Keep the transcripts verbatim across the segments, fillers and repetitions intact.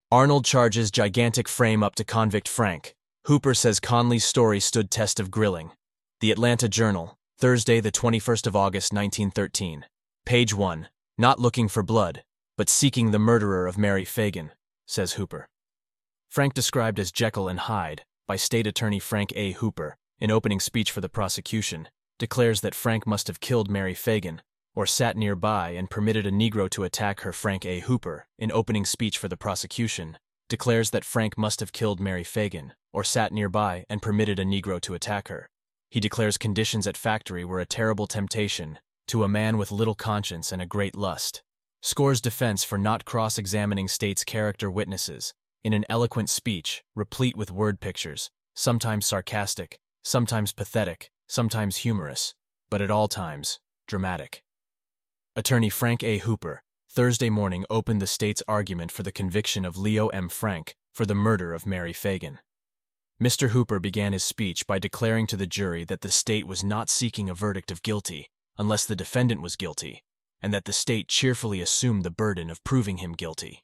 Arnold charges gigantic frame up to convict Frank. Hooper says Conley's story stood test of grilling. The Atlanta Journal, Thursday the twenty-first of August nineteen thirteen. Page one. Not looking for blood, but seeking the murderer of Mary Fagan, says Hooper. Frank, described as Jekyll and Hyde by State Attorney Frank A. Hooper, in opening speech for the prosecution, declares that Frank must have killed Mary Fagan, or sat nearby and permitted a Negro to attack her. Frank A. Hooper, in opening speech for the prosecution, declares that Frank must have killed Mary Fagan, or sat nearby and permitted a Negro to attack her. He declares conditions at factory were a terrible temptation to a man with little conscience and a great lust. Scores defense for not cross-examining state's character witnesses in an eloquent speech replete with word pictures, sometimes sarcastic, sometimes pathetic, sometimes humorous, but at all times dramatic. Attorney Frank A. Hooper, Thursday morning, opened the state's argument for the conviction of Leo M. Frank for the murder of Mary Fagan. Mister Hooper began his speech by declaring to the jury that the state was not seeking a verdict of guilty unless the defendant was guilty, and that the state cheerfully assumed the burden of proving him guilty.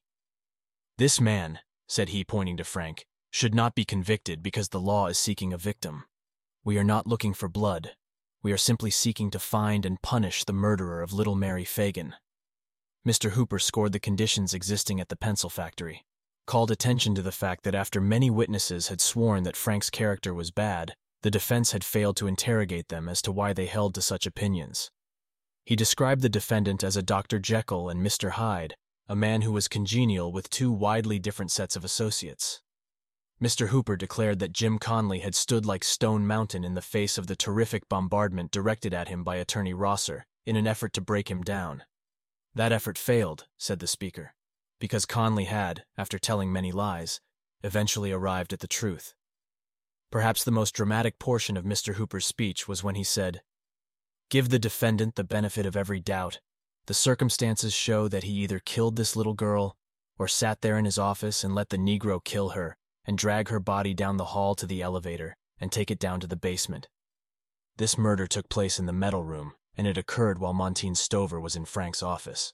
"This man," said he, pointing to Frank, "should not be convicted because the law is seeking a victim. We are not looking for blood. We are simply seeking to find and punish the murderer of little Mary Fagan." Mister Hooper scored the conditions existing at the pencil factory, called attention to the fact that after many witnesses had sworn that Frank's character was bad, the defense had failed to interrogate them as to why they held to such opinions. He described the defendant as a Doctor Jekyll and Mister Hyde, a man who was congenial with two widely different sets of associates. Mister Hooper declared that Jim Conley had stood like Stone Mountain in the face of the terrific bombardment directed at him by Attorney Rosser in an effort to break him down. That effort failed, said the speaker, because Conley had, after telling many lies, eventually arrived at the truth. Perhaps the most dramatic portion of Mister Hooper's speech was when he said, "Give the defendant the benefit of every doubt. The circumstances show that he either killed this little girl or sat there in his office and let the Negro kill her and drag her body down the hall to the elevator and take it down to the basement. This murder took place in the metal room, and it occurred while Montine Stover was in Frank's office."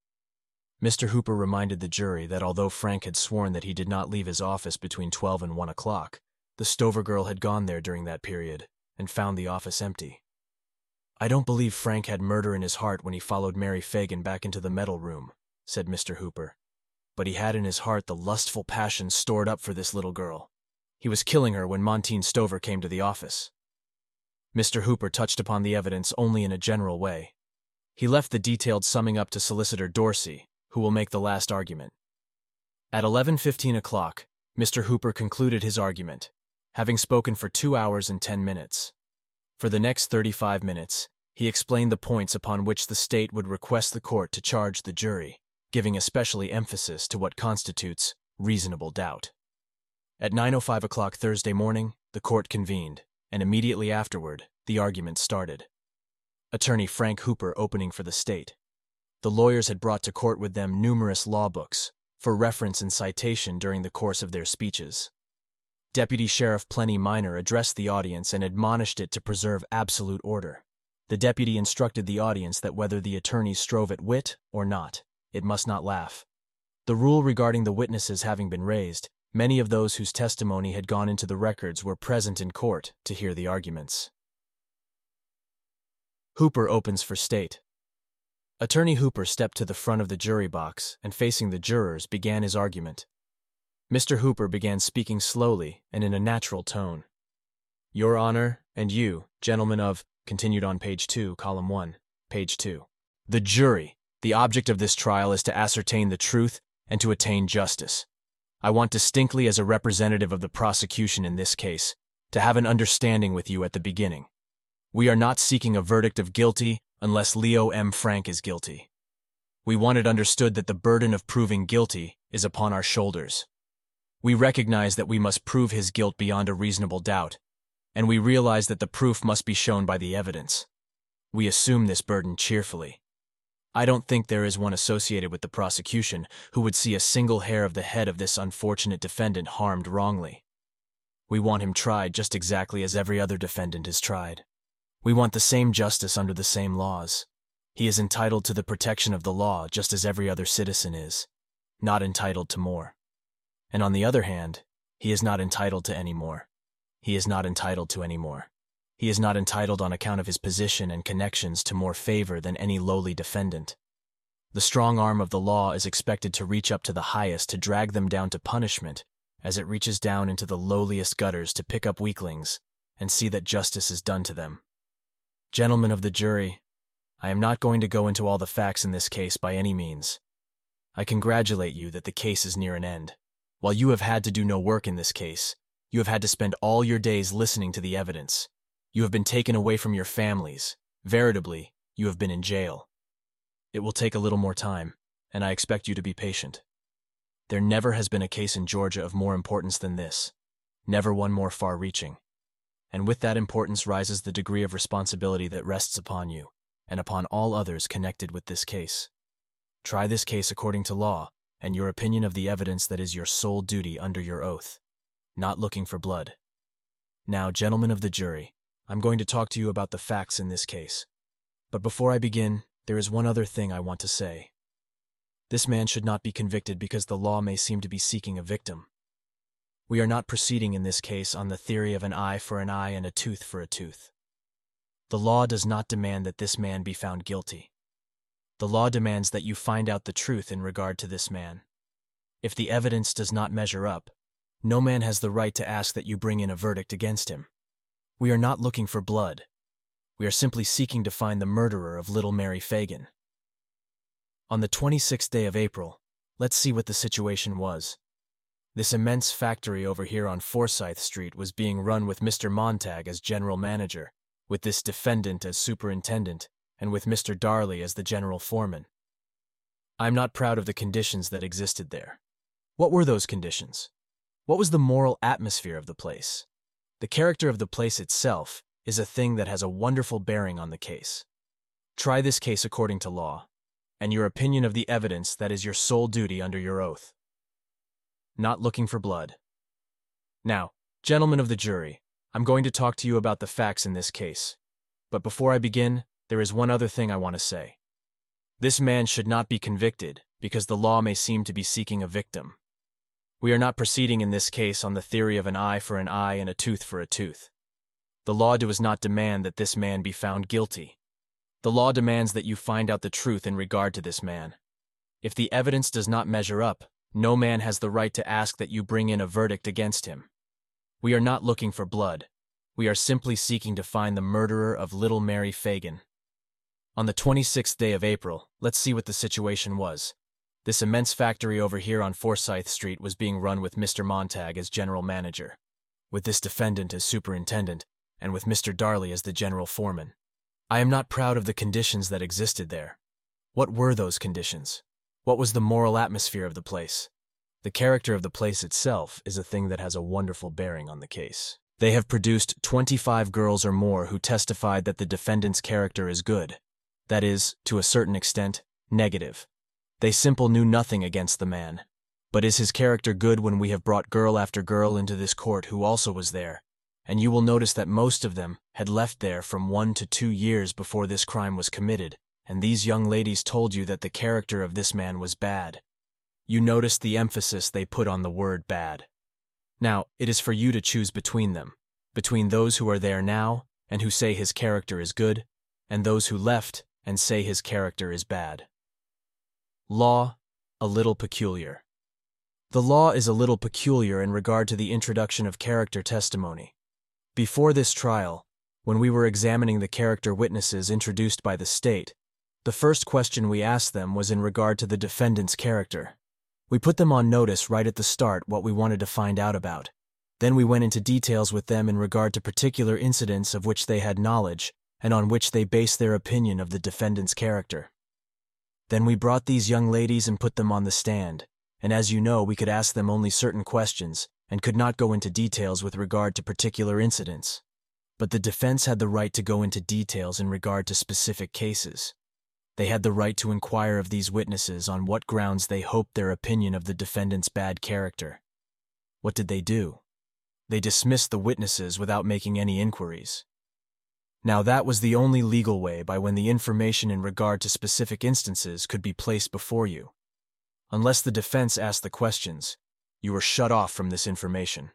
Mister Hooper reminded the jury that although Frank had sworn that he did not leave his office between twelve and one o'clock, the Stover girl had gone there during that period and found the office empty. "I don't believe Frank had murder in his heart when he followed Mary Fagan back into the metal room," said Mister Hooper. "But he had in his heart the lustful passion stored up for this little girl. He was killing her when Montine Stover came to the office." Mister Hooper touched upon the evidence only in a general way. He left the detailed summing up to Solicitor Dorsey, who will make the last argument. At eleven fifteen o'clock, Mister Hooper concluded his argument, having spoken for two hours and ten minutes. For the next thirty-five minutes, he explained the points upon which the state would request the court to charge the jury, giving especially emphasis to what constitutes reasonable doubt. At nine oh five o'clock Thursday morning, the court convened, and immediately afterward, the argument started. Attorney Frank Hooper opening for the state. The lawyers had brought to court with them numerous law books, for reference and citation during the course of their speeches. Deputy Sheriff Plenty Minor addressed the audience and admonished it to preserve absolute order. The deputy instructed the audience that whether the attorneys strove at wit or not, it must not laugh. The rule regarding the witnesses having been raised, many of those whose testimony had gone into the records were present in court to hear the arguments. Hooper opens for state. Attorney Hooper stepped to the front of the jury box and, facing the jurors, began his argument. Mister Hooper began speaking slowly and in a natural tone. "Your Honor, and you, gentlemen of," continued on page two, column one, page two. "The jury, the object of this trial is to ascertain the truth and to attain justice. I want distinctly, as a representative of the prosecution in this case, to have an understanding with you at the beginning. We are not seeking a verdict of guilty unless Leo M. Frank is guilty. We want it understood that the burden of proving guilty is upon our shoulders. We recognize that we must prove his guilt beyond a reasonable doubt, and we realize that the proof must be shown by the evidence. We assume this burden cheerfully. I don't think there is one associated with the prosecution who would see a single hair of the head of this unfortunate defendant harmed wrongly. We want him tried just exactly as every other defendant is tried. We want the same justice under the same laws. He is entitled to the protection of the law just as every other citizen is, not entitled to more. And on the other hand, he is not entitled to any more. He is not entitled to any more. He is not entitled on account of his position and connections to more favor than any lowly defendant. The strong arm of the law is expected to reach up to the highest to drag them down to punishment, as it reaches down into the lowliest gutters to pick up weaklings and see that justice is done to them. Gentlemen of the jury, I am not going to go into all the facts in this case by any means. I congratulate you that the case is near an end. While you have had to do no work in this case, you have had to spend all your days listening to the evidence. You have been taken away from your families. Veritably, you have been in jail. It will take a little more time, and I expect you to be patient. There never has been a case in Georgia of more importance than this, never one more far-reaching. And with that importance rises the degree of responsibility that rests upon you, and upon all others connected with this case. Try this case according to law, and your opinion of the evidence that is your sole duty under your oath, not looking for blood. Now, gentlemen of the jury, I'm going to talk to you about the facts in this case. But before I begin, there is one other thing I want to say. This man should not be convicted because the law may seem to be seeking a victim. We are not proceeding in this case on the theory of an eye for an eye and a tooth for a tooth. The law does not demand that this man be found guilty. The law demands that you find out the truth in regard to this man. If the evidence does not measure up, no man has the right to ask that you bring in a verdict against him. We are not looking for blood. We are simply seeking to find the murderer of little Mary Fagan. On the twenty-sixth day of April, let's see what the situation was. This immense factory over here on Forsyth Street was being run with Mister Montag as general manager, with this defendant as superintendent, and with Mister Darley as the general foreman. I'm not proud of the conditions that existed there. What were those conditions? What was the moral atmosphere of the place? The character of the place itself is a thing that has a wonderful bearing on the case. Try this case according to law, and your opinion of the evidence that is your sole duty under your oath. Not looking for blood. Now, gentlemen of the jury, I'm going to talk to you about the facts in this case. But before I begin, there is one other thing I want to say. This man should not be convicted because the law may seem to be seeking a victim. We are not proceeding in this case on the theory of an eye for an eye and a tooth for a tooth. The law does not demand that this man be found guilty. The law demands that you find out the truth in regard to this man. If the evidence does not measure up, no man has the right to ask that you bring in a verdict against him. We are not looking for blood. We are simply seeking to find the murderer of little Mary Fagan. On the twenty-sixth day of April, let's see what the situation was. This immense factory over here on Forsyth Street was being run with Mister Montag as general manager, with this defendant as superintendent, and with Mister Darley as the general foreman. I am not proud of the conditions that existed there. What were those conditions? What was the moral atmosphere of the place? The character of the place itself is a thing that has a wonderful bearing on the case. They have produced twenty-five girls or more who testified that the defendant's character is good. That is, to a certain extent, negative. They simple knew nothing against the man. But is his character good when we have brought girl after girl into this court who also was there? And you will notice that most of them had left there from one to two years before this crime was committed, and these young ladies told you that the character of this man was bad. You noticed the emphasis they put on the word bad. Now, it is for you to choose between them, between those who are there now and who say his character is good, and those who left and say his character is bad. Law, a little peculiar. The law is a little peculiar in regard to the introduction of character testimony. Before this trial, when we were examining the character witnesses introduced by the state, the first question we asked them was in regard to the defendant's character. We put them on notice right at the start what we wanted to find out about. Then we went into details with them in regard to particular incidents of which they had knowledge and on which they based their opinion of the defendant's character. Then we brought these young ladies and put them on the stand, and as you know, we could ask them only certain questions and could not go into details with regard to particular incidents. But the defense had the right to go into details in regard to specific cases. They had the right to inquire of these witnesses on what grounds they hoped their opinion of the defendant's bad character. What did they do? They dismissed the witnesses without making any inquiries. Now that was the only legal way by when the information in regard to specific instances could be placed before you. Unless the defense asked the questions, You were shut off from this information.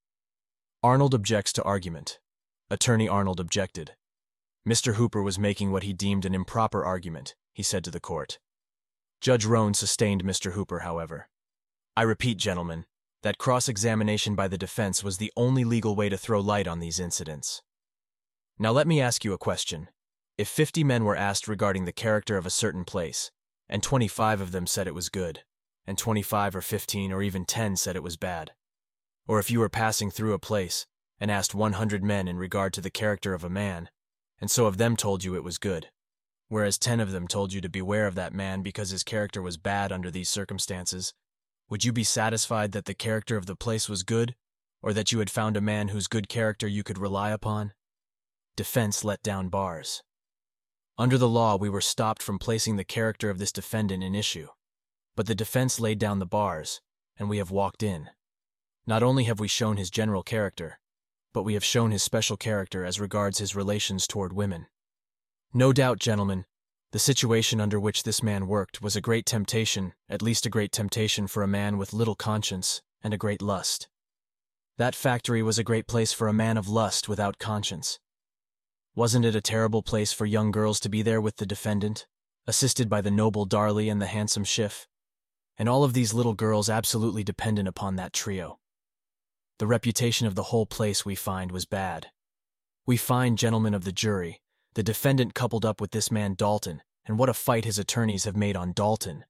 Arnold objects to argument. Attorney Arnold objected. Mister Hooper was making what he deemed an improper argument, he said to the court. Judge Roan sustained Mister Hooper, however. I repeat, gentlemen, that cross-examination by the defense was the only legal way to throw light on these incidents. Now let me ask you a question. If fifty men were asked regarding the character of a certain place, and twenty-five of them said it was good, and twenty-five or fifteen or even ten said it was bad, or if you were passing through a place and asked one hundred men in regard to the character of a man, and so of them told you it was good, whereas ten of them told you to beware of that man because his character was bad under these circumstances, would you be satisfied that the character of the place was good, or that you had found a man whose good character you could rely upon? Defense let down bars. Under the law, we were stopped from placing the character of this defendant in issue, but the defense laid down the bars, and we have walked in. Not only have we shown his general character, but we have shown his special character as regards his relations toward women. No doubt, gentlemen, the situation under which this man worked was a great temptation, at least a great temptation for a man with little conscience and a great lust. That factory was a great place for a man of lust without conscience. Wasn't it a terrible place for young girls to be there with the defendant, assisted by the noble Darley and the handsome Schiff, and all of these little girls absolutely dependent upon that trio? The reputation of the whole place, we find, was bad. We find, gentlemen of the jury, the defendant coupled up with this man Dalton, and what a fight his attorneys have made on Dalton.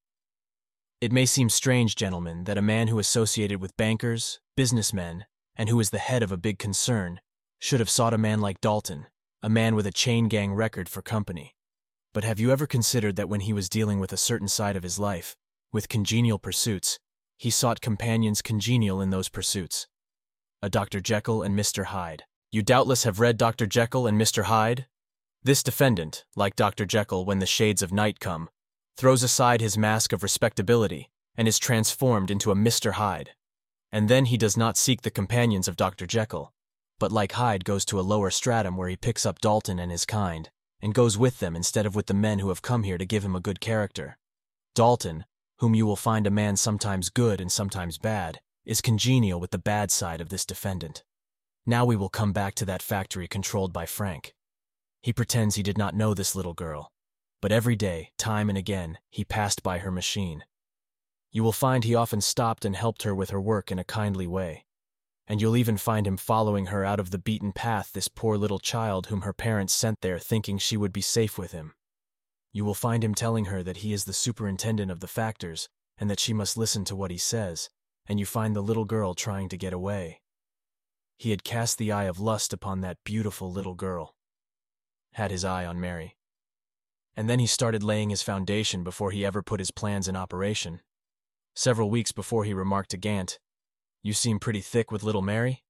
It may seem strange, gentlemen, that a man who associated with bankers, businessmen, and who is the head of a big concern, should have sought a man like Dalton, a man with a chain gang record for company. But have you ever considered that when he was dealing with a certain side of his life, with congenial pursuits, he sought companions congenial in those pursuits? A Doctor Jekyll and Mister Hyde. You doubtless have read Doctor Jekyll and Mister Hyde? This defendant, like Doctor Jekyll when the shades of night come, throws aside his mask of respectability and is transformed into a Mister Hyde. And then he does not seek the companions of Doctor Jekyll, but like Hyde goes to a lower stratum where he picks up Dalton and his kind, and goes with them instead of with the men who have come here to give him a good character. Dalton, whom you will find a man sometimes good and sometimes bad, is congenial with the bad side of this defendant. Now we will come back to that factory controlled by Frank. He pretends he did not know this little girl, but every day, time and again, he passed by her machine. You will find he often stopped and helped her with her work in a kindly way, and you'll even find him following her out of the beaten path, this poor little child whom her parents sent there thinking she would be safe with him. You will find him telling her that he is the superintendent of the factors and that she must listen to what he says, and you find the little girl trying to get away. He had cast the eye of lust upon that beautiful little girl. Had his eye on Mary. And then he started laying his foundation before he ever put his plans in operation. Several weeks before he remarked to Gant, "You seem pretty thick with little Mary?"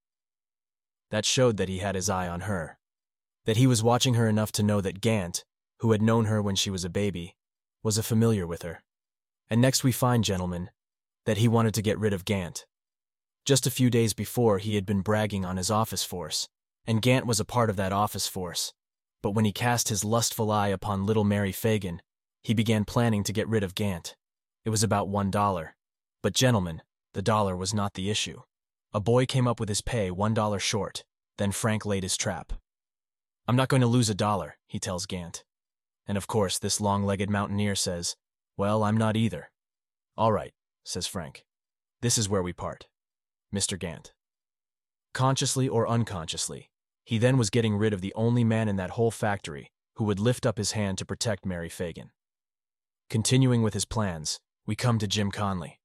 That showed that he had his eye on her, that he was watching her enough to know that Gant, who had known her when she was a baby, was a familiar with her. And next we find, gentlemen, that he wanted to get rid of Gant. Just a few days before, he had been bragging on his office force, and Gant was a part of that office force. But when he cast his lustful eye upon little Mary Fagan, he began planning to get rid of Gant. It was about one dollar. But gentlemen, the dollar was not the issue. A boy came up with his pay one dollar short. Then Frank laid his trap. "I'm not going to lose a dollar," he tells Gant. And of course, this long-legged mountaineer says, "Well, I'm not either." "All right," says Frank. "This is where we part. Mister Gant." Consciously or unconsciously, he then was getting rid of the only man in that whole factory who would lift up his hand to protect Mary Fagan. Continuing with his plans, we come to Jim Conley.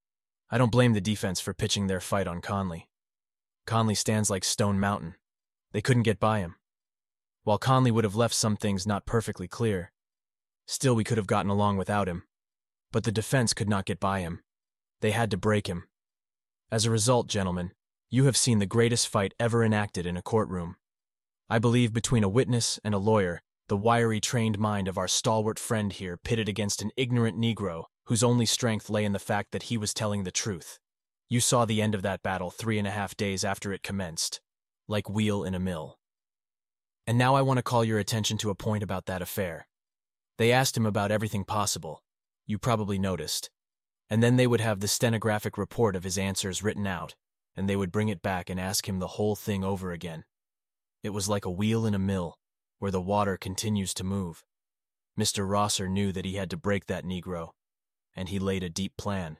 I don't blame the defense for pitching their fight on Conley. Conley stands like Stone Mountain. They couldn't get by him. While Conley would have left some things not perfectly clear, still we could have gotten along without him. But the defense could not get by him. They had to break him. As a result, gentlemen, you have seen the greatest fight ever enacted in a courtroom. I believe between a witness and a lawyer, the wiry, trained mind of our stalwart friend here pitted against an ignorant Negro whose only strength lay in the fact that he was telling the truth. You saw the end of that battle three and a half days after it commenced, like wheel in a mill. And now I want to call your attention to a point about that affair. They asked him about everything possible. You probably noticed. And then they would have the stenographic report of his answers written out, and they would bring it back and ask him the whole thing over again. It was like a wheel in a mill, where the water continues to move. Mister Rosser knew that he had to break that Negro, and he laid a deep plan.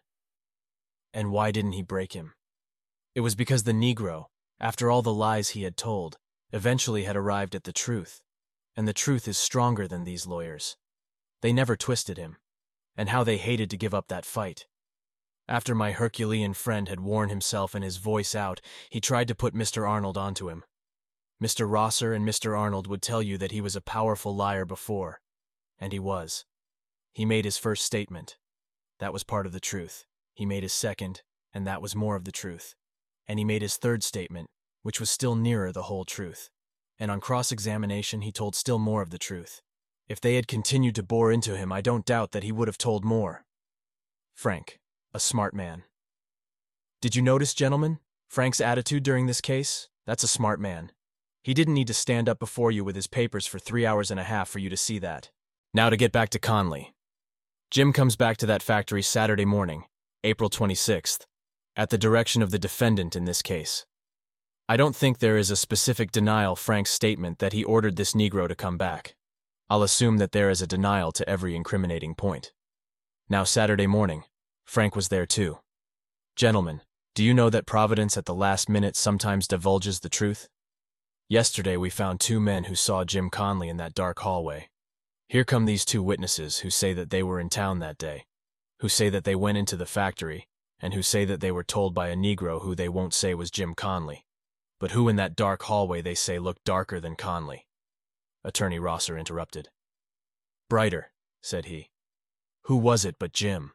And why didn't he break him? It was because the Negro, after all the lies he had told, eventually had arrived at the truth, and the truth is stronger than these lawyers. They never twisted him, and how they hated to give up that fight. After my Herculean friend had worn himself and his voice out, he tried to put Mister Arnold onto him. Mister Rosser and Mister Arnold would tell you that he was a powerful liar before, and he was. He made his first statement. That was part of the truth. He made his second, and that was more of the truth. And he made his third statement, which was still nearer the whole truth. And on cross-examination he told still more of the truth. If they had continued to bore into him, I don't doubt that he would have told more. Frank, a smart man. Did you notice, gentlemen, Frank's attitude during this case? That's a smart man. He didn't need to stand up before you with his papers for three hours and a half for you to see that. Now to get back to Conley. Jim comes back to that factory Saturday morning, April twenty-sixth, at the direction of the defendant in this case. I don't think there is a specific denial Frank's statement that he ordered this Negro to come back. I'll assume that there is a denial to every incriminating point. Now Saturday morning, Frank was there too. Gentlemen, do you know that Providence at the last minute sometimes divulges the truth? Yesterday we found two men who saw Jim Conley in that dark hallway. Here come these two witnesses who say that they were in town that day, who say that they went into the factory, and who say that they were told by a Negro who they won't say was Jim Conley, but who in that dark hallway they say looked darker than Conley. Attorney Rosser interrupted. Brighter, said he. Who was it but Jim?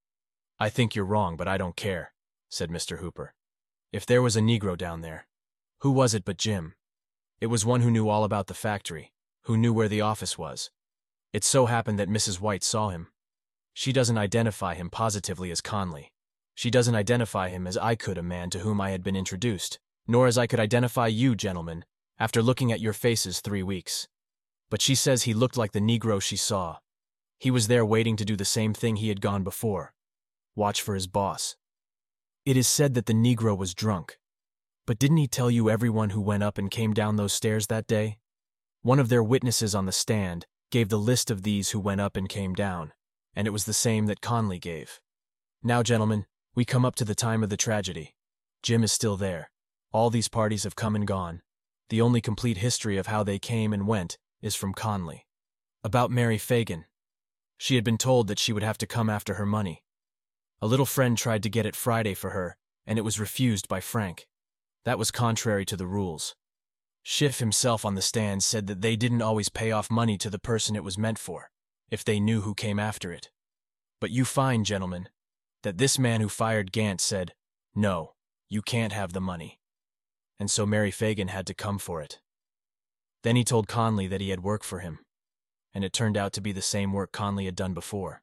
I think you're wrong, but I don't care, said Mister Hooper. If there was a Negro down there, who was it but Jim? It was one who knew all about the factory, who knew where the office was. It so happened that Missus White saw him. She doesn't identify him positively as Conley. She doesn't identify him as I could a man to whom I had been introduced, nor as I could identify you, gentlemen, after looking at your faces three weeks. But she says he looked like the Negro she saw. He was there waiting to do the same thing he had gone before. Watch for his boss. It is said that the Negro was drunk. But didn't he tell you everyone who went up and came down those stairs that day? One of their witnesses on the stand gave the list of these who went up and came down, and it was the same that Conley gave. Now, gentlemen, we come up to the time of the tragedy. Jim is still there. All these parties have come and gone. The only complete history of how they came and went is from Conley. About Mary Fagan. She had been told that she would have to come after her money. A little friend tried to get it Friday for her, and it was refused by Frank. That was contrary to the rules. Schiff himself on the stand said that they didn't always pay off money to the person it was meant for, if they knew who came after it. But you find, gentlemen, that this man who fired Gant said, no, you can't have the money. And so Mary Fagan had to come for it. Then he told Conley that he had work for him, and it turned out to be the same work Conley had done before.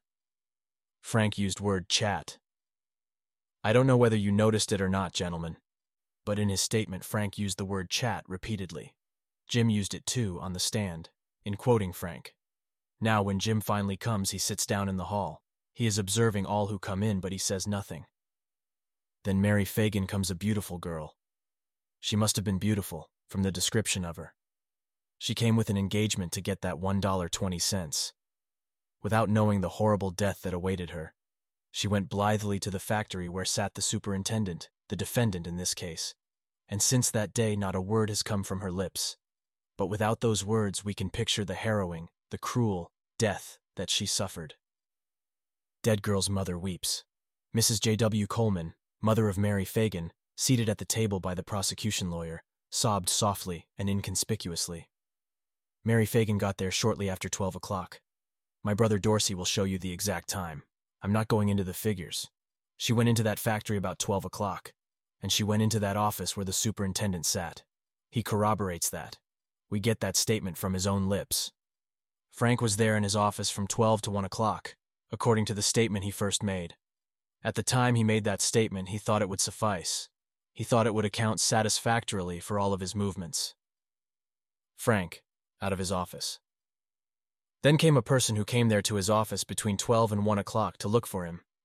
Frank used word chat. I don't know whether you noticed it or not, gentlemen, but in his statement Frank used the word chat repeatedly. Jim used it too on the stand, in quoting Frank. Now when Jim finally comes, he sits down in the hall. He is observing all who come in, but he says nothing. Then Mary Fagan comes, a beautiful girl. She must have been beautiful, from the description of her. She came with an engagement to get that one dollar and twenty cents. Without knowing the horrible death that awaited her, she went blithely to the factory where sat the superintendent, the defendant in this case, and since that day not a word has come from her lips. But without those words we can picture the harrowing, the cruel death that she suffered. Dead girl's mother weeps. Missus J W Coleman, mother of Mary Fagan, seated at the table by the prosecution lawyer, sobbed softly and inconspicuously. Mary Fagan got there shortly after twelve o'clock. My brother Dorsey will show you the exact time. I'm not going into the figures. She went into that factory about twelve o'clock, and she went into that office where the superintendent sat. He corroborates that. We get that statement from his own lips. Frank was there in his office from twelve to one o'clock, according to the statement he first made. At the time he made that statement, he thought it would suffice. He thought it would account satisfactorily for all of his movements. Frank, out of his office. Then came a person who came there to his office between twelve and one o'clock to look for him,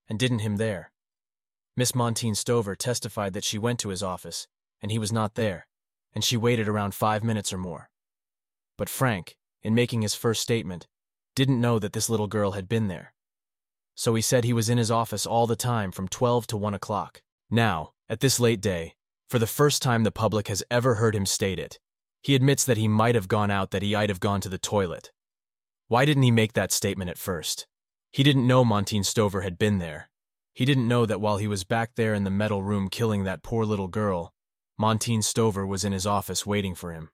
and didn't him there. Miss Montine Stover testified that she went to his office, and he was not there, and she waited around five minutes or more. But Frank, in making his first statement, didn't know that this little girl had been there. So he said he was in his office all the time from twelve to one o'clock. Now, at this late day, for the first time the public has ever heard him state it, he admits that he might have gone out, that he might have gone to the toilet. Why didn't he make that statement at first? He didn't know Montine Stover had been there. He didn't know that while he was back there in the metal room killing that poor little girl, Montine Stover was in his office waiting for him.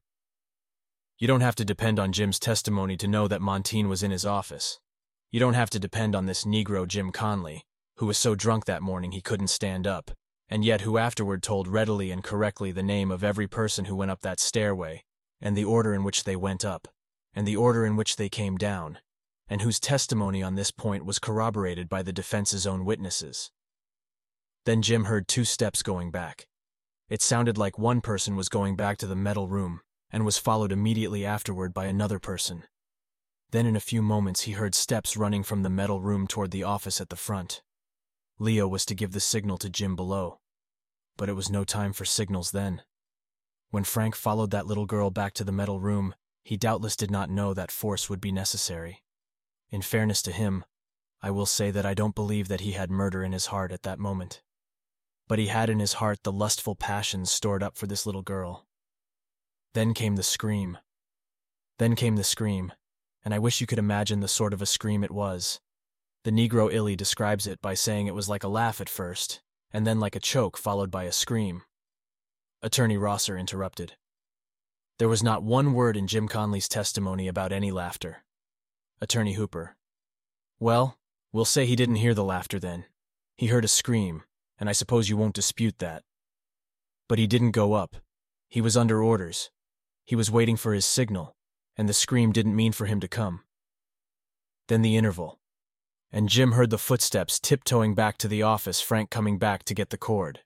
You don't have to depend on Jim's testimony to know that Montine was in his office. You don't have to depend on this Negro Jim Conley, who was so drunk that morning he couldn't stand up, and yet who afterward told readily and correctly the name of every person who went up that stairway, and the order in which they went up, and the order in which they came down, and whose testimony on this point was corroborated by the defense's own witnesses. Then Jim heard two steps going back. It sounded like one person was going back to the metal room, and was followed immediately afterward by another person. Then in a few moments he heard steps running from the metal room toward the office at the front. Leo was to give the signal to Jim below, but it was no time for signals then. When Frank followed that little girl back to the metal room, he doubtless did not know that force would be necessary. In fairness to him, I will say that I don't believe that he had murder in his heart at that moment. But he had in his heart the lustful passions stored up for this little girl. Then came the scream. Then came the scream, and I wish you could imagine the sort of a scream it was. The Negro Illy describes it by saying it was like a laugh at first, and then like a choke followed by a scream. Attorney Rosser interrupted. There was not one word in Jim Conley's testimony about any laughter. Attorney Hooper. Well, we'll say he didn't hear the laughter then. He heard a scream, and I suppose you won't dispute that. But he didn't go up. He was under orders. He was waiting for his signal, and the scream didn't mean for him to come. Then the interval. And Jim heard the footsteps tiptoeing back to the office, Frank coming back to get the cord.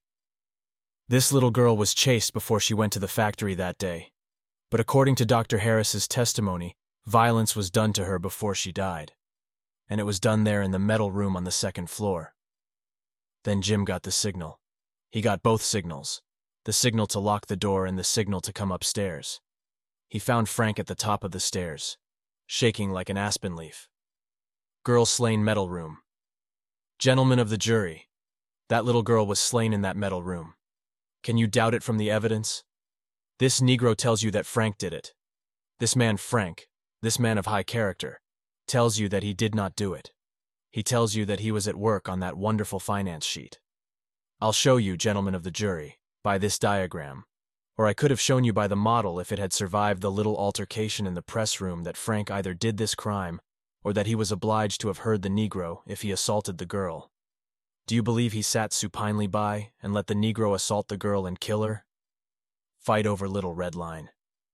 This little girl was chased before she went to the factory that day. But according to Doctor Harris's testimony, violence was done to her before she died. And it was done there in the metal room on the second floor. Then Jim got the signal. He got both signals, the signal to lock the door and the signal to come upstairs. He found Frank at the top of the stairs, shaking like an aspen leaf. Girl slain metal room. Gentlemen of the jury, that little girl was slain in that metal room. Can you doubt it from the evidence? This Negro tells you that Frank did it. This man Frank, this man of high character, tells you that he did not do it. He tells you that he was at work on that wonderful finance sheet. I'll show you, gentlemen of the jury, by this diagram, or I could have shown you by the model if it had survived the little altercation in the press room, that Frank either did this crime or that he was obliged to have heard the Negro if he assaulted the girl. Do you believe he sat supinely by and let the Negro assault the girl and kill her? Fight over Little Red Line.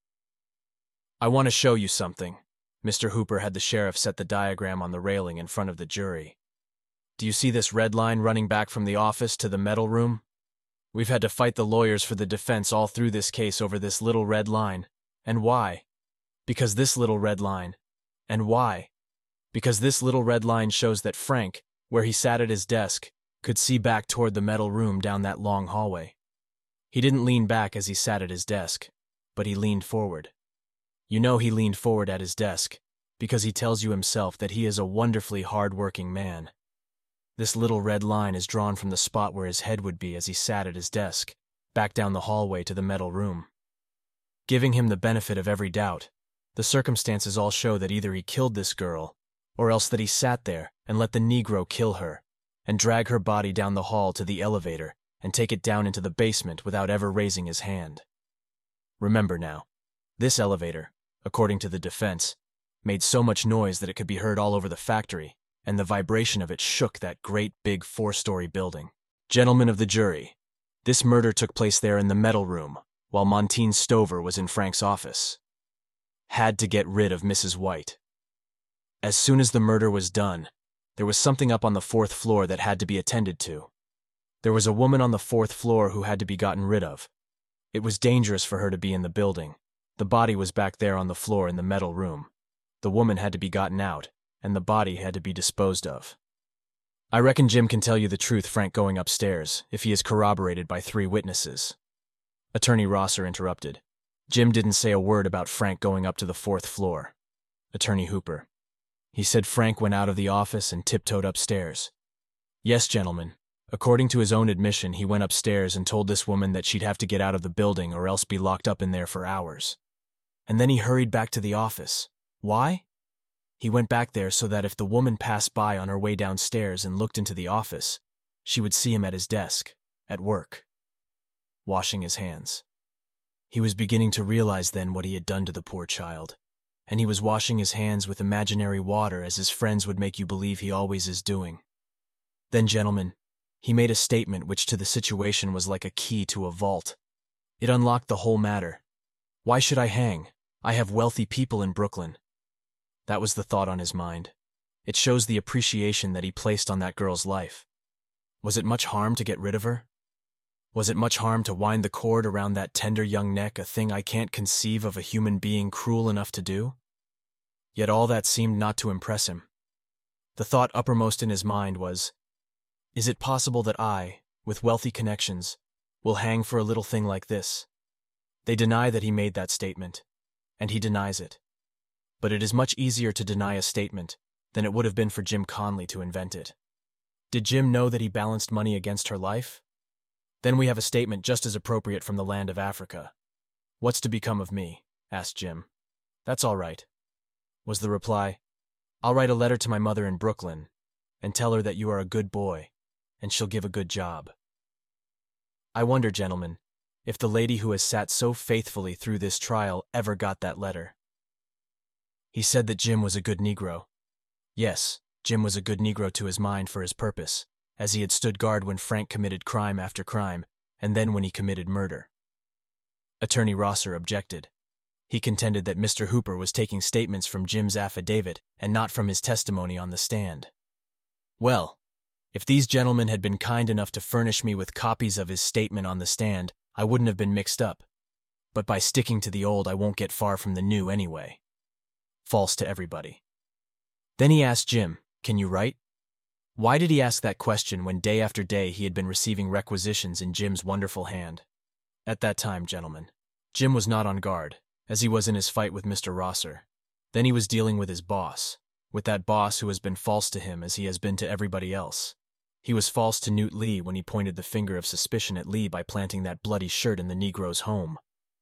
I want to show you something. Mister Hooper had the sheriff set the diagram on the railing in front of the jury. Do you see this red line running back from the office to the metal room? We've had to fight the lawyers for the defense all through this case over this little red line. And why? Because this little red line. And why? Because this little red line shows that Frank, where he sat at his desk, could see back toward the metal room down that long hallway. He didn't lean back as he sat at his desk, but he leaned forward. You know he leaned forward at his desk, because he tells you himself that he is a wonderfully hard-working man. This little red line is drawn from the spot where his head would be as he sat at his desk, back down the hallway to the metal room. Giving him the benefit of every doubt, the circumstances all show that either he killed this girl, or else that he sat there and let the Negro kill her, and drag her body down the hall to the elevator and take it down into the basement without ever raising his hand. Remember now, this elevator, according to the defense, made so much noise that it could be heard all over the factory, and the vibration of it shook that great big four-story building. Gentlemen of the jury, this murder took place there in the metal room, while Montine Stover was in Frank's office. Had to get rid of Missus White. As soon as the murder was done, there was something up on the fourth floor that had to be attended to. There was a woman on the fourth floor who had to be gotten rid of. It was dangerous for her to be in the building. The body was back there on the floor in the metal room. The woman had to be gotten out, and the body had to be disposed of. I reckon Jim can tell you the truth, Frank going upstairs, if he is corroborated by three witnesses. Attorney Rosser interrupted. Jim didn't say a word about Frank going up to the fourth floor. Attorney Hooper. He said Frank went out of the office and tiptoed upstairs. Yes, gentlemen. According to his own admission, he went upstairs and told this woman that she'd have to get out of the building or else be locked up in there for hours. And then he hurried back to the office. Why? He went back there so that if the woman passed by on her way downstairs and looked into the office, she would see him at his desk, at work, washing his hands. He was beginning to realize then what he had done to the poor child, and he was washing his hands with imaginary water as his friends would make you believe he always is doing. Then, gentlemen, he made a statement which to the situation was like a key to a vault. It unlocked the whole matter. Why should I hang? I have wealthy people in Brooklyn. That was the thought on his mind. It shows the appreciation that he placed on that girl's life. Was it much harm to get rid of her? Was it much harm to wind the cord around that tender young neck, a thing I can't conceive of a human being cruel enough to do? Yet all that seemed not to impress him. The thought uppermost in his mind was, is it possible that I, with wealthy connections, will hang for a little thing like this? They deny that he made that statement, and he denies it. But it is much easier to deny a statement than it would have been for Jim Conley to invent it. Did Jim know that he balanced money against her life? Then we have a statement just as appropriate from the land of Africa. What's to become of me? Asked Jim. That's all right, was the reply. I'll write a letter to my mother in Brooklyn and tell her that you are a good boy, and she'll give a good job. I wonder, gentlemen, if the lady who has sat so faithfully through this trial ever got that letter. He said that Jim was a good Negro. Yes, Jim was a good Negro to his mind for his purpose, as he had stood guard when Frank committed crime after crime, and then when he committed murder. Attorney Rosser objected. He contended that Mister Hooper was taking statements from Jim's affidavit and not from his testimony on the stand. Well, if these gentlemen had been kind enough to furnish me with copies of his statement on the stand, I wouldn't have been mixed up. But by sticking to the old, I won't get far from the new anyway. False to everybody. Then he asked Jim, can you write? Why did he ask that question when day after day he had been receiving requisitions in Jim's wonderful hand? At that time, gentlemen, Jim was not on guard, as he was in his fight with Mister Rosser. Then he was dealing with his boss, with that boss who has been false to him as he has been to everybody else. He was false to Newt Lee when he pointed the finger of suspicion at Lee by planting that bloody shirt in the Negro's home.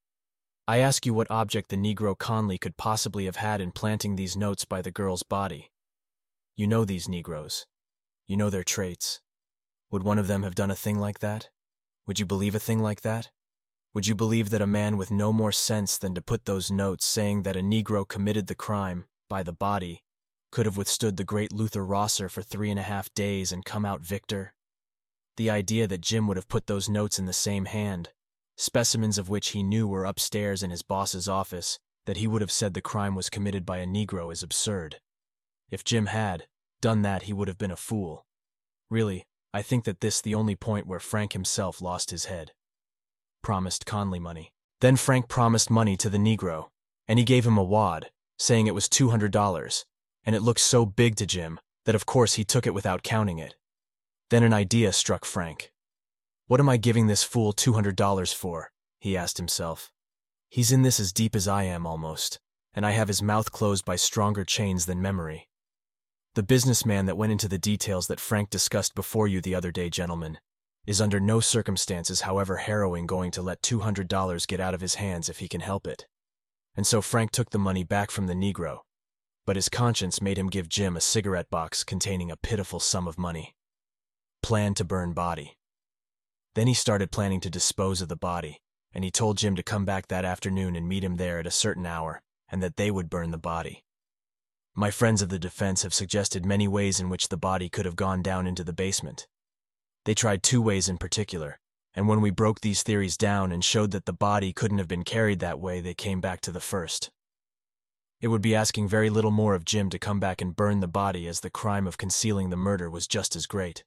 I ask you what object the Negro Conley could possibly have had in planting these notes by the girl's body. You know these Negroes. You know their traits. Would one of them have done a thing like that? Would you believe a thing like that? Would you believe that a man with no more sense than to put those notes saying that a Negro committed the crime by the body could have withstood the great Luther Rosser for three and a half days and come out victor? The idea that Jim would have put those notes in the same hand, specimens of which he knew were upstairs in his boss's office, that he would have said the crime was committed by a Negro is absurd. If Jim had done that, he would have been a fool. Really, I think that this the only point where Frank himself lost his head. Promised Conley money. Then Frank promised money to the Negro, and he gave him a wad, saying it was two hundred dollars, and it looked so big to Jim that of course he took it without counting it. Then an idea struck Frank. What am I giving this fool two hundred dollars for? He asked himself. He's in this as deep as I am almost, and I have his mouth closed by stronger chains than memory. The businessman that went into the details that Frank discussed before you the other day, gentlemen, is under no circumstances, however harrowing, going to let two hundred dollars get out of his hands if he can help it. And so Frank took the money back from the Negro, but his conscience made him give Jim a cigarette box containing a pitiful sum of money. Plan to burn body. Then he started planning to dispose of the body, and he told Jim to come back that afternoon and meet him there at a certain hour, and that they would burn the body. My friends of the defense have suggested many ways in which the body could have gone down into the basement. They tried two ways in particular, and when we broke these theories down and showed that the body couldn't have been carried that way, they came back to the first. It would be asking very little more of Jim to come back and burn the body, as the crime of concealing the murder was just as great.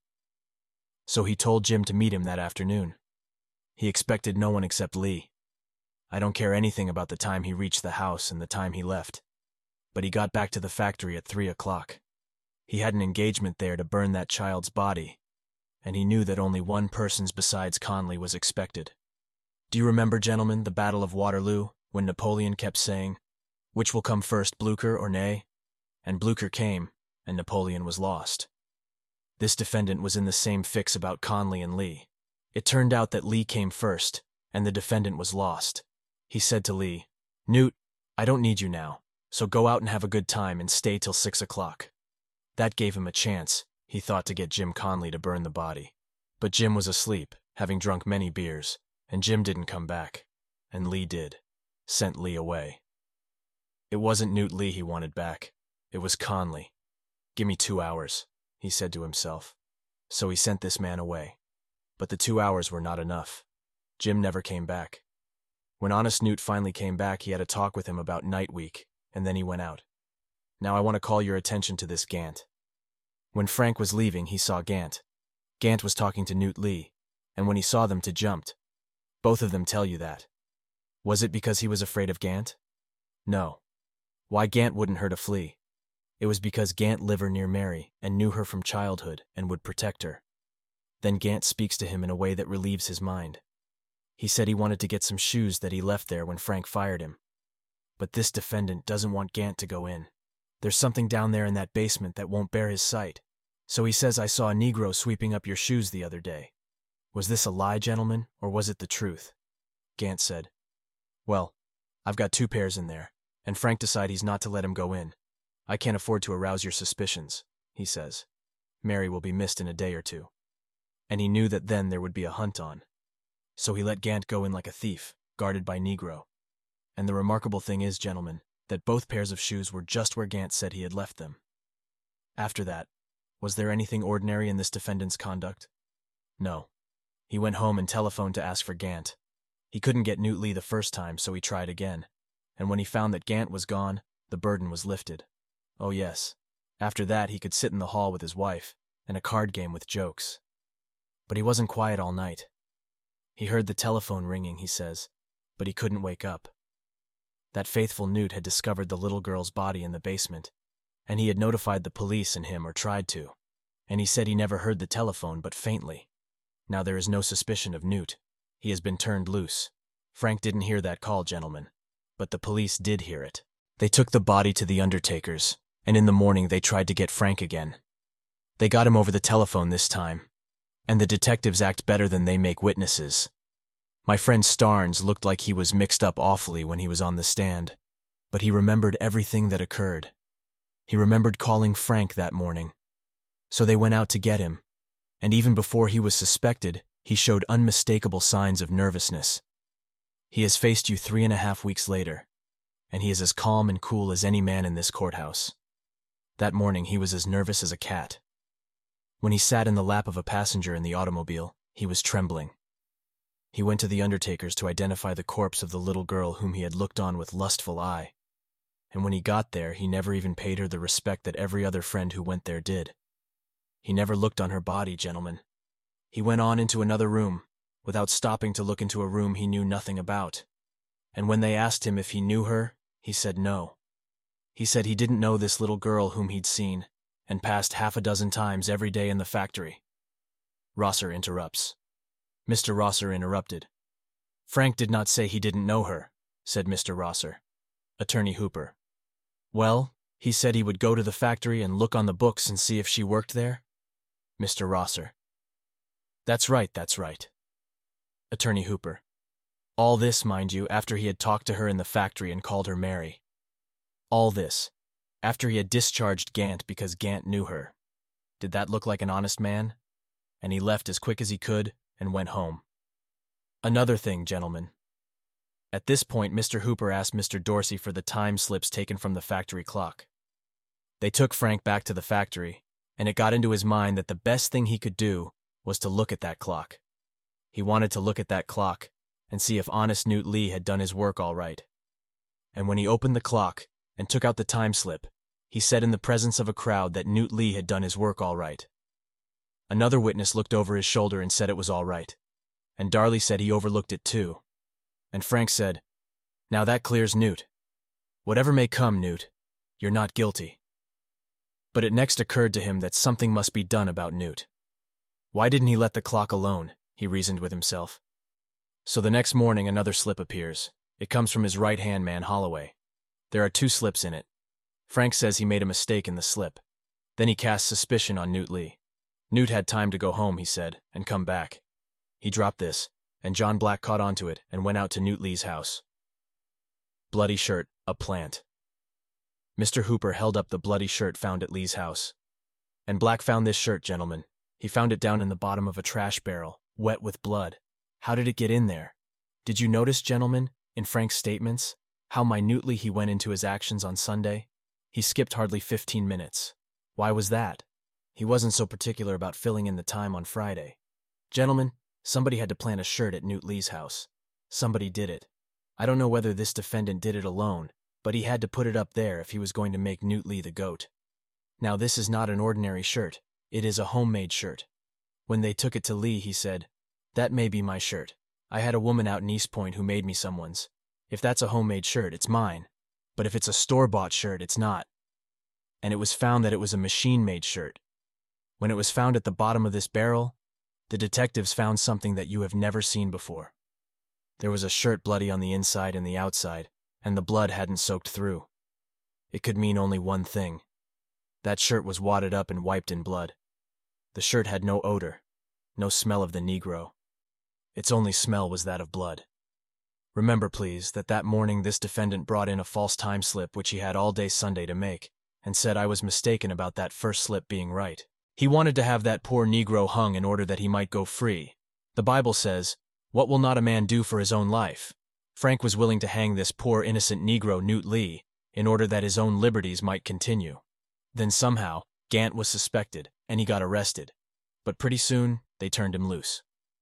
So he told Jim to meet him that afternoon. He expected no one except Lee. I don't care anything about the time he reached the house and the time he left, but he got back to the factory at three o'clock. He had an engagement there to burn that child's body, and he knew that only one person besides Conley was expected. Do you remember, gentlemen, the Battle of Waterloo, when Napoleon kept saying, "Which will come first, Blucher or Ney?" And Blucher came, and Napoleon was lost. This defendant was in the same fix about Conley and Lee. It turned out that Lee came first, and the defendant was lost. He said to Lee, "Newt, I don't need you now, so go out and have a good time and stay till six o'clock." That gave him a chance, he thought, to get Jim Conley to burn the body. But Jim was asleep, having drunk many beers, and Jim didn't come back. And Lee did. Sent Lee away. It wasn't Newt Lee he wanted back. It was Conley. "Give me two hours," he said to himself. So he sent this man away. But the two hours were not enough. Jim never came back. When Honest Newt finally came back, he had a talk with him about Night Week, and then he went out. Now I want to call your attention to this Gant. When Frank was leaving, he saw Gant. Gant was talking to Newt Lee, and when he saw them, he jumped. Both of them tell you that. Was it because he was afraid of Gant? No. Why, Gant wouldn't hurt a flea. It was because Gant lived near Mary and knew her from childhood and would protect her. Then Gant speaks to him in a way that relieves his mind. He said he wanted to get some shoes that he left there when Frank fired him. But this defendant doesn't want Gant to go in. There's something down there in that basement that won't bear his sight. So he says, "I saw a Negro sweeping up your shoes the other day." Was this a lie, gentlemen, or was it the truth? Gant said, "Well, I've got two pairs in there, and Frank decided he's not to let him go in. I can't afford to arouse your suspicions," he says. "Mary will be missed in a day or two." And he knew that then there would be a hunt on. So he let Gant go in like a thief, guarded by Negro. And the remarkable thing is, gentlemen, that both pairs of shoes were just where Gant said he had left them. After that, was there anything ordinary in this defendant's conduct? No. He went home and telephoned to ask for Gant. He couldn't get Newt Lee the first time, so he tried again. And when he found that Gant was gone, the burden was lifted. Oh yes. After that, he could sit in the hall with his wife, and a card game with jokes. But he wasn't quiet all night. He heard the telephone ringing, he says, but he couldn't wake up. That faithful Newt had discovered the little girl's body in the basement, and he had notified the police and him, or tried to. And he said he never heard the telephone but faintly. Now there is no suspicion of Newt. He has been turned loose. Frank didn't hear that call, gentlemen, but the police did hear it. They took the body to the undertaker's, and in the morning they tried to get Frank again. They got him over the telephone this time, and the detectives act better than they make witnesses. My friend Starnes looked like he was mixed up awfully when he was on the stand, but he remembered everything that occurred. He remembered calling Frank that morning. So they went out to get him, and even before he was suspected, he showed unmistakable signs of nervousness. He has faced you three and a half weeks later, and he is as calm and cool as any man in this courthouse. That morning he was as nervous as a cat. When he sat in the lap of a passenger in the automobile, he was trembling. He went to the undertaker's to identify the corpse of the little girl whom he had looked on with lustful eye. And when he got there, he never even paid her the respect that every other friend who went there did. He never looked on her body, gentlemen. He went on into another room, without stopping to look into a room he knew nothing about. And when they asked him if he knew her, he said no. He said he didn't know this little girl whom he'd seen, and passed half a dozen times every day in the factory. Rosser interrupts. Mister Rosser interrupted. "Frank did not say he didn't know her," said Mister Rosser. Attorney Hooper. "Well, he said he would go to the factory and look on the books and see if she worked there?" Mister Rosser. "That's right, that's right." Attorney Hooper. All this, mind you, after he had talked to her in the factory and called her Mary. All this, after he had discharged Gant because Gant knew her. Did that look like an honest man? And he left as quick as he could and went home. Another thing, gentlemen. At this point, Mister Hooper asked Mister Dorsey for the time slips taken from the factory clock. They took Frank back to the factory, and it got into his mind that the best thing he could do was to look at that clock. He wanted to look at that clock and see if honest Newt Lee had done his work all right. And when he opened the clock and took out the time slip, he said in the presence of a crowd that Newt Lee had done his work all right. Another witness looked over his shoulder and said it was all right. And Darley said he overlooked it too. And Frank said, "Now that clears Newt. Whatever may come, Newt, you're not guilty." But it next occurred to him that something must be done about Newt. Why didn't he let the clock alone, he reasoned with himself. So the next morning another slip appears. It comes from his right-hand man, Holloway. There are two slips in it. Frank says he made a mistake in the slip. Then he casts suspicion on Newt Lee. Newt had time to go home, he said, and come back. He dropped this, and John Black caught onto it and went out to Newt Lee's house. Bloody shirt, a plant. Mister Hooper held up the bloody shirt found at Lee's house. And Black found this shirt, gentlemen. He found it down in the bottom of a trash barrel, wet with blood. How did it get in there? Did you notice, gentlemen, in Frank's statements, how minutely he went into his actions on Sunday? He skipped hardly fifteen minutes. Why was that? He wasn't so particular about filling in the time on Friday. Gentlemen, somebody had to plant a shirt at Newt Lee's house. Somebody did it. I don't know whether this defendant did it alone, but he had to put it up there if he was going to make Newt Lee the goat. Now this is not an ordinary shirt. It is a homemade shirt. When they took it to Lee, he said, "That may be my shirt. I had a woman out in East Point who made me someone's. If that's a homemade shirt, it's mine. But if it's a store-bought shirt, it's not." And it was found that it was a machine-made shirt. When it was found at the bottom of this barrel, the detectives found something that you have never seen before. There was a shirt bloody on the inside and the outside, and the blood hadn't soaked through. It could mean only one thing. That shirt was wadded up and wiped in blood. The shirt had no odor, no smell of the Negro. Its only smell was that of blood. Remember, please, that that morning this defendant brought in a false time slip which he had all day Sunday to make, and said I was mistaken about that first slip being right. He wanted to have that poor Negro hung in order that he might go free. The Bible says, "What will not a man do for his own life?" Frank was willing to hang this poor innocent Negro, Newt Lee, in order that his own liberties might continue. Then somehow, Gant was suspected, and he got arrested. But pretty soon, they turned him loose.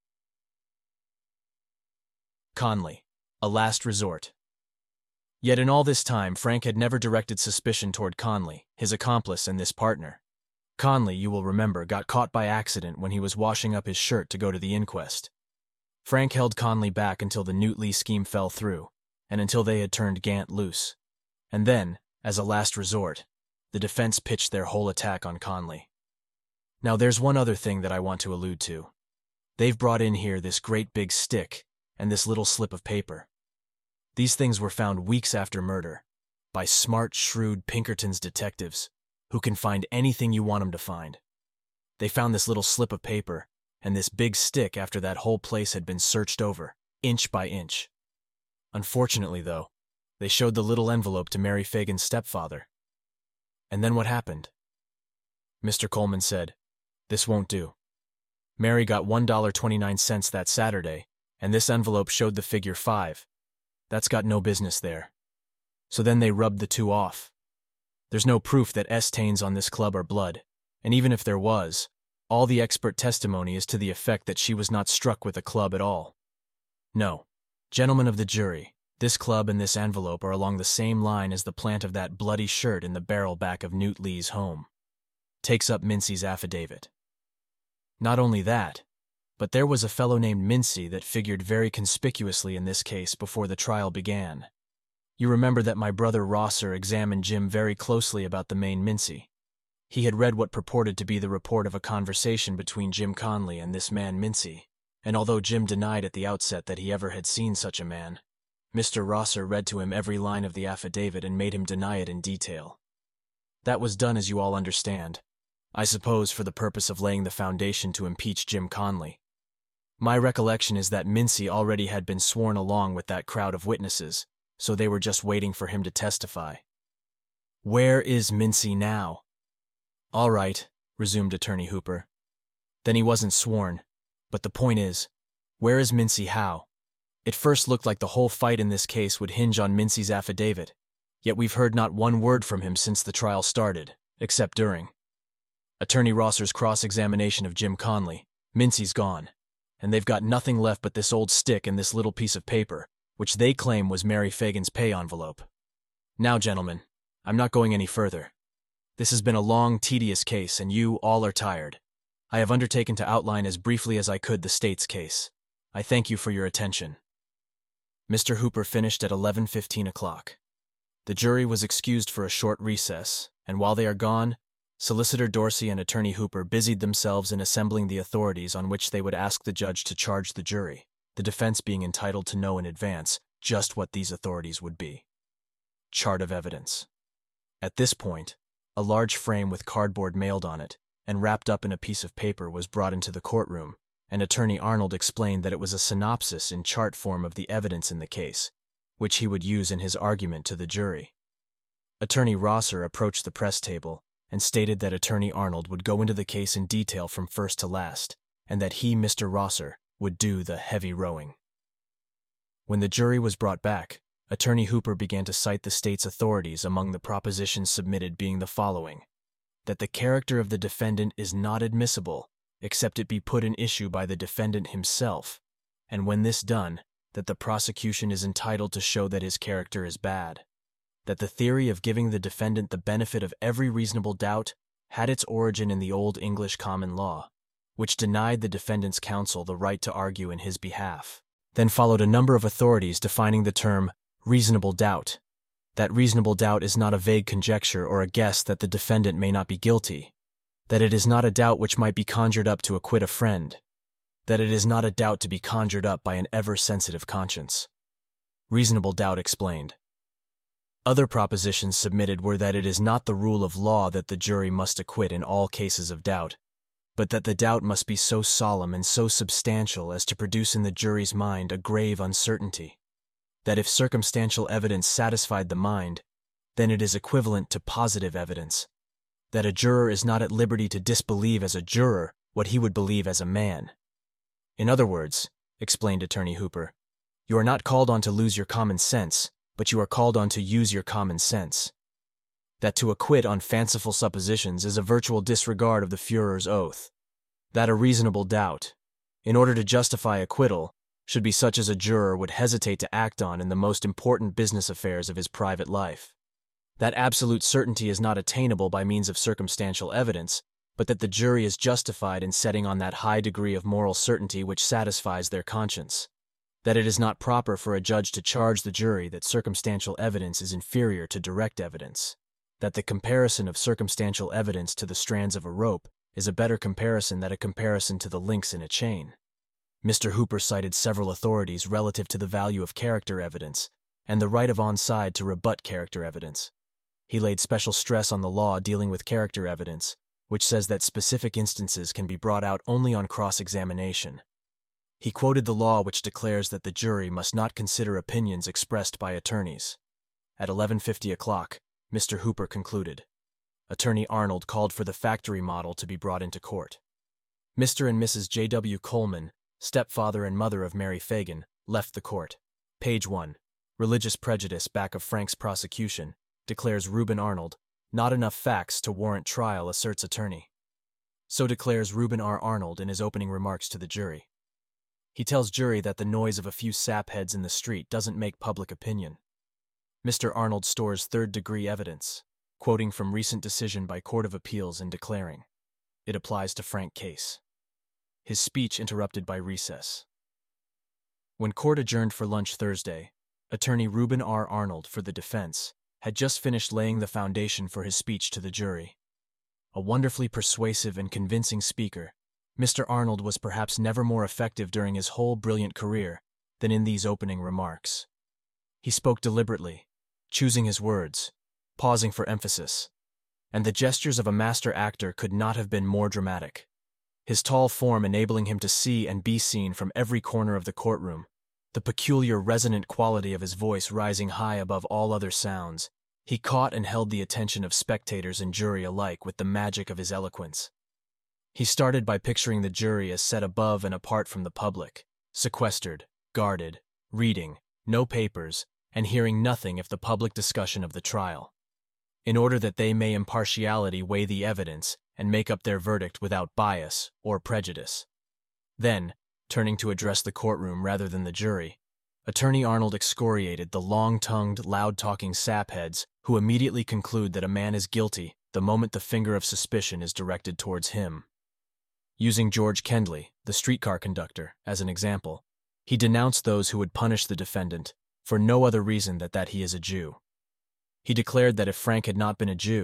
Conley, a last resort. Yet in all this time, Frank had never directed suspicion toward Conley, his accomplice and this partner. Conley, you will remember, got caught by accident when he was washing up his shirt to go to the inquest. Frank held Conley back until the Newt Lee scheme fell through, and until they had turned Gant loose. And then, as a last resort, the defense pitched their whole attack on Conley. Now there's one other thing that I want to allude to. They've brought in here this great big stick and this little slip of paper. These things were found weeks after murder by smart, shrewd Pinkerton's detectives who can find anything you want them to find. They found this little slip of paper and this big stick after that whole place had been searched over, inch by inch. Unfortunately, though, they showed the little envelope to Mary Fagan's stepfather. And then what happened? Mister Coleman said, "This won't do. Mary got one dollar and twenty-nine cents that Saturday, and this envelope showed the figure five. That's got no business there." So then they rubbed the two off. There's no proof that S stains on this club are blood, and even if there was, all the expert testimony is to the effect that she was not struck with a club at all. No, gentlemen of the jury, this club and this envelope are along the same line as the plant of that bloody shirt in the barrel back of Newt Lee's home. Takes up Mincy's affidavit. Not only that, but there was a fellow named Mincy that figured very conspicuously in this case before the trial began. You remember that my brother Rosser examined Jim very closely about the Maine Mincy. He had read what purported to be the report of a conversation between Jim Conley and this man Mincy, and although Jim denied at the outset that he ever had seen such a man, Mister Rosser read to him every line of the affidavit and made him deny it in detail. That was done, as you all understand, I suppose for the purpose of laying the foundation to impeach Jim Conley. My recollection is that Mincy already had been sworn along with that crowd of witnesses, so they were just waiting for him to testify. Where is Mincy now? All right, resumed Attorney Hooper. Then he wasn't sworn, but the point is, where is Mincy Howe? It first looked like the whole fight in this case would hinge on Mincy's affidavit, yet we've heard not one word from him since the trial started, except during Attorney Rosser's cross-examination of Jim Conley. Mincy's gone, and they've got nothing left but this old stick and this little piece of paper, which they claim was Mary Fagan's pay envelope. Now, gentlemen, I'm not going any further. This has been a long, tedious case, and you all are tired. I have undertaken to outline as briefly as I could the state's case. I thank you for your attention. Mister Hooper finished at eleven fifteen o'clock. The jury was excused for a short recess, and while they are gone, Solicitor Dorsey and Attorney Hooper busied themselves in assembling the authorities on which they would ask the judge to charge the jury, the defense being entitled to know in advance just what these authorities would be. Chart of evidence. At this point, a large frame with cardboard mailed on it and wrapped up in a piece of paper was brought into the courtroom, and Attorney Arnold explained that it was a synopsis in chart form of the evidence in the case, which he would use in his argument to the jury. Attorney Rosser approached the press table and stated that Attorney Arnold would go into the case in detail from first to last, and that he, Mister Rosser, would do the heavy rowing. When the jury was brought back, Attorney Hooper began to cite the state's authorities, among the propositions submitted being the following: that the character of the defendant is not admissible, except it be put in issue by the defendant himself, and when this done, that the prosecution is entitled to show that his character is bad. That the theory of giving the defendant the benefit of every reasonable doubt had its origin in the Old English common law, which denied the defendant's counsel the right to argue in his behalf. Then followed a number of authorities defining the term reasonable doubt. That reasonable doubt is not a vague conjecture or a guess that the defendant may not be guilty. That it is not a doubt which might be conjured up to acquit a friend. That it is not a doubt to be conjured up by an ever-sensitive conscience. Reasonable doubt explained. Other propositions submitted were that it is not the rule of law that the jury must acquit in all cases of doubt, but that the doubt must be so solemn and so substantial as to produce in the jury's mind a grave uncertainty. That if circumstantial evidence satisfied the mind, then it is equivalent to positive evidence. That a juror is not at liberty to disbelieve as a juror what he would believe as a man. In other words, explained Attorney Hooper, you are not called on to lose your common sense, but you are called on to use your common sense. That to acquit on fanciful suppositions is a virtual disregard of the Führer's oath. That a reasonable doubt, in order to justify acquittal, should be such as a juror would hesitate to act on in the most important business affairs of his private life. That absolute certainty is not attainable by means of circumstantial evidence, but that the jury is justified in setting on that high degree of moral certainty which satisfies their conscience. That it is not proper for a judge to charge the jury that circumstantial evidence is inferior to direct evidence. That the comparison of circumstantial evidence to the strands of a rope is a better comparison than a comparison to the links in a chain. Mister Hooper cited several authorities relative to the value of character evidence and the right of on side to rebut character evidence. He laid special stress on the law dealing with character evidence, which says that specific instances can be brought out only on cross-examination. He quoted the law which declares that the jury must not consider opinions expressed by attorneys. At eleven fifty o'clock, Mister Hooper concluded. Attorney Arnold called for the factory model to be brought into court. Mister and Missus J W Coleman, stepfather and mother of Mary Fagan, left the court. Page one. Religious prejudice back of Frank's prosecution, declares Reuben Arnold. Not enough facts to warrant trial, asserts attorney. So declares Reuben R. Arnold in his opening remarks to the jury. He tells jury that the noise of a few sapheads in the street doesn't make public opinion. Mister Arnold stores third-degree evidence, quoting from recent decision by Court of Appeals and declaring, it applies to Frank case. His speech interrupted by recess. When court adjourned for lunch Thursday, attorney Reuben R. Arnold for the defense had just finished laying the foundation for his speech to the jury. A wonderfully persuasive and convincing speaker, Mister Arnold was perhaps never more effective during his whole brilliant career than in these opening remarks. He spoke deliberately, choosing his words, pausing for emphasis, and the gestures of a master actor could not have been more dramatic. His tall form enabling him to see and be seen from every corner of the courtroom, the peculiar resonant quality of his voice rising high above all other sounds, he caught and held the attention of spectators and jury alike with the magic of his eloquence. He started by picturing the jury as set above and apart from the public, sequestered, guarded, reading, no papers, and hearing nothing if the public discussion of the trial, in order that they may impartiality weigh the evidence and make up their verdict without bias or prejudice. Then, turning to address the courtroom rather than the jury, Attorney Arnold excoriated the long-tongued, loud-talking sapheads who immediately conclude that a man is guilty the moment the finger of suspicion is directed towards him. Using George Kendley, the streetcar conductor, as an example, he denounced those who would punish the defendant for no other reason than that he is a Jew. He declared that if Frank had not been a Jew,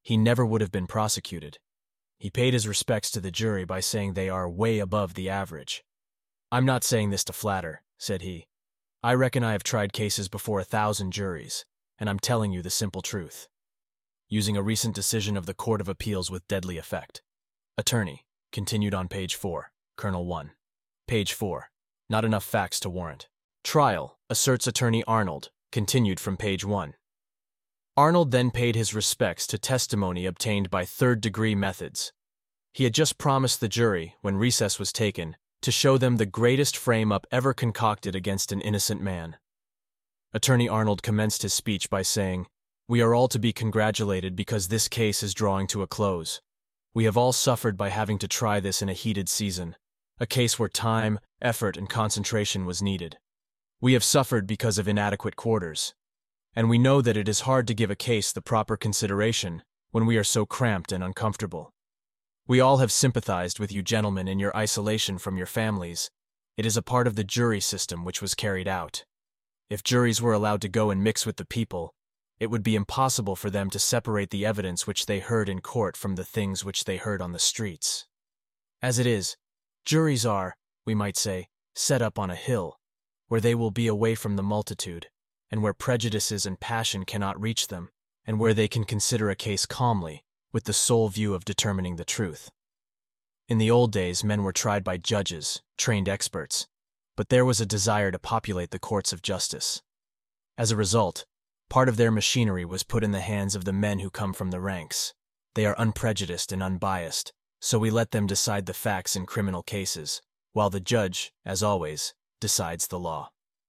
he never would have been prosecuted. He paid his respects to the jury by saying they are way above the average. "I'm not saying this to flatter," said he. "I reckon I have tried cases before a thousand juries, and I'm telling you the simple truth." Using a recent decision of the Court of Appeals with deadly effect. Attorney, continued on page four, Colonel one. Page four. Not enough facts to warrant. Trial, asserts Attorney Arnold, continued from page one. Arnold then paid his respects to testimony obtained by third-degree methods. He had just promised the jury, when recess was taken, to show them the greatest frame-up ever concocted against an innocent man. Attorney Arnold commenced his speech by saying, "We are all to be congratulated because this case is drawing to a close. We have all suffered by having to try this in a heated season, a case where time, effort, and concentration was needed. We have suffered because of inadequate quarters. And we know that it is hard to give a case the proper consideration when we are so cramped and uncomfortable. We all have sympathized with you gentlemen in your isolation from your families. It is a part of the jury system which was carried out. If juries were allowed to go and mix with the people, it would be impossible for them to separate the evidence which they heard in court from the things which they heard on the streets. As it is, juries are, we might say, set up on a hill, where they will be away from the multitude, and where prejudices and passion cannot reach them, and where they can consider a case calmly, with the sole view of determining the truth. In the old days, men were tried by judges, trained experts, but there was a desire to populate the courts of justice. As a result, part of their machinery was put in the hands of the men who come from the ranks. They are unprejudiced and unbiased, so we let them decide the facts in criminal cases, while the judge, as always, decides the law.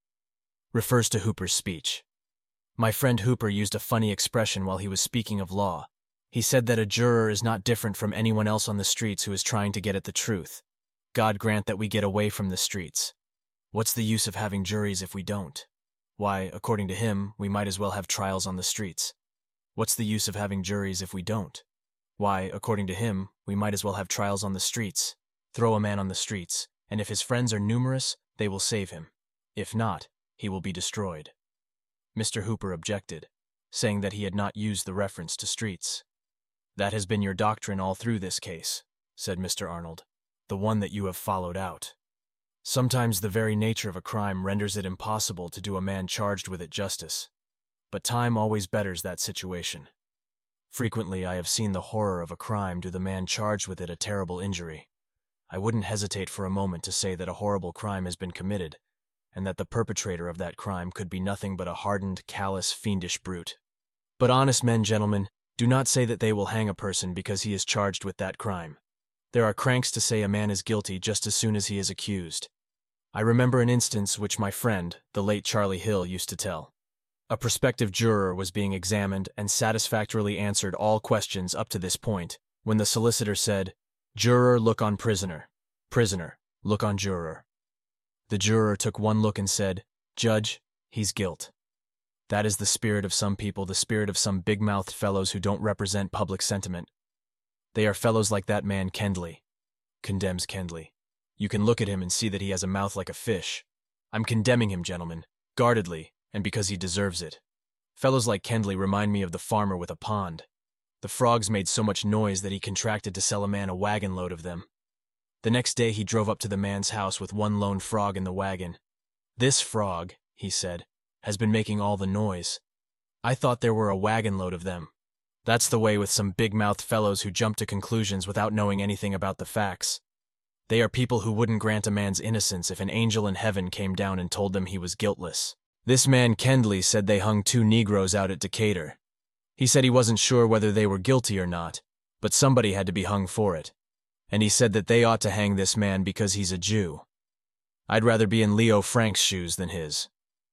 Refers to Hooper's speech. My friend Hooper used a funny expression while he was speaking of law. He said that a juror is not different from anyone else on the streets who is trying to get at the truth. God grant that we get away from the streets. What's the use of having juries if we don't? Why, according to him, we might as well have trials on the streets. What's the use of having juries if we don't? Why, according to him, we might as well have trials on the streets. Throw a man on the streets, and if his friends are numerous, they will save him. If not, he will be destroyed. Mister Hooper objected, saying that he had not used the reference to streets. That has been your doctrine all through this case, said Mister Arnold, the one that you have followed out. Sometimes the very nature of a crime renders it impossible to do a man charged with it justice, but time always betters that situation. Frequently I have seen the horror of a crime do the man charged with it a terrible injury. I wouldn't hesitate for a moment to say that a horrible crime has been committed, and that the perpetrator of that crime could be nothing but a hardened, callous, fiendish brute. But honest men, gentlemen, do not say that they will hang a person because he is charged with that crime. There are cranks to say a man is guilty just as soon as he is accused. I remember an instance which my friend, the late Charlie Hill, used to tell. A prospective juror was being examined and satisfactorily answered all questions up to this point, when the solicitor said, "Juror, look on prisoner. Prisoner, look on juror." The juror took one look and said, "Judge, he's guilt." That is the spirit of some people, the spirit of some big-mouthed fellows who don't represent public sentiment. They are fellows like that man Kendley. Condemns Kendley. You can look at him and see that he has a mouth like a fish. I'm condemning him, gentlemen, guardedly, and because he deserves it. Fellows like Kendley remind me of the farmer with a pond. The frogs made so much noise that he contracted to sell a man a wagon load of them. The next day he drove up to the man's house with one lone frog in the wagon. "This frog," he said, "has been making all the noise. I thought there were a wagon load of them." That's the way with some big-mouthed fellows who jump to conclusions without knowing anything about the facts. They are people who wouldn't grant a man's innocence if an angel in heaven came down and told them he was guiltless. This man Kendley said they hung two Negroes out at Decatur. He said he wasn't sure whether they were guilty or not, but somebody had to be hung for it. And he said that they ought to hang this man because he's a Jew. I'd rather be in Leo Frank's shoes than his.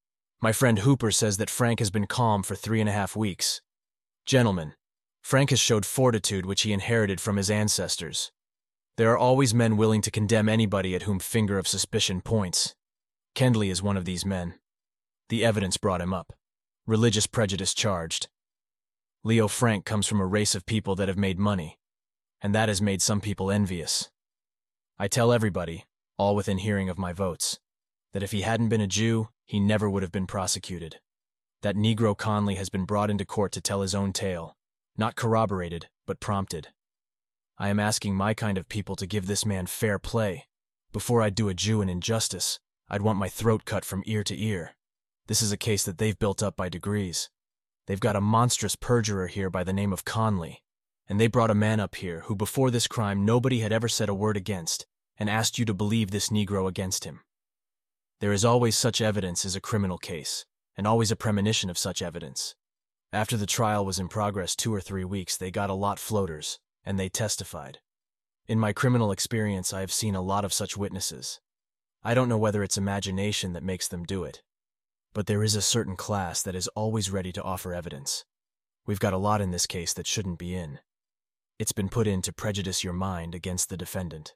My friend Hooper says that Frank has been calm for three and a half weeks. Gentlemen, Frank has showed fortitude which he inherited from his ancestors. There are always men willing to condemn anybody at whom finger of suspicion points. Kendley is one of these men. The evidence brought him up. Religious prejudice charged. Leo Frank comes from a race of people that have made money, and that has made some people envious. I tell everybody, all within hearing of my votes, that if he hadn't been a Jew, he never would have been prosecuted. That Negro Conley has been brought into court to tell his own tale, Not corroborated, but prompted. I am asking my kind of people to give this man fair play. Before I'd do a Jew an injustice, I'd want my throat cut from ear to ear. This is a case that they've built up by degrees. They've got a monstrous perjurer here by the name of Conley, and they brought a man up here who before this crime nobody had ever said a word against, and asked you to believe this Negro against him. There is always such evidence as a criminal case, and always a premonition of such evidence. After the trial was in progress two or three weeks, they got a lot floaters, and they testified. In my criminal experience, I have seen a lot of such witnesses. I don't know whether it's imagination that makes them do it, but there is a certain class that is always ready to offer evidence. We've got a lot in this case that shouldn't be in. It's been put in to prejudice your mind against the defendant.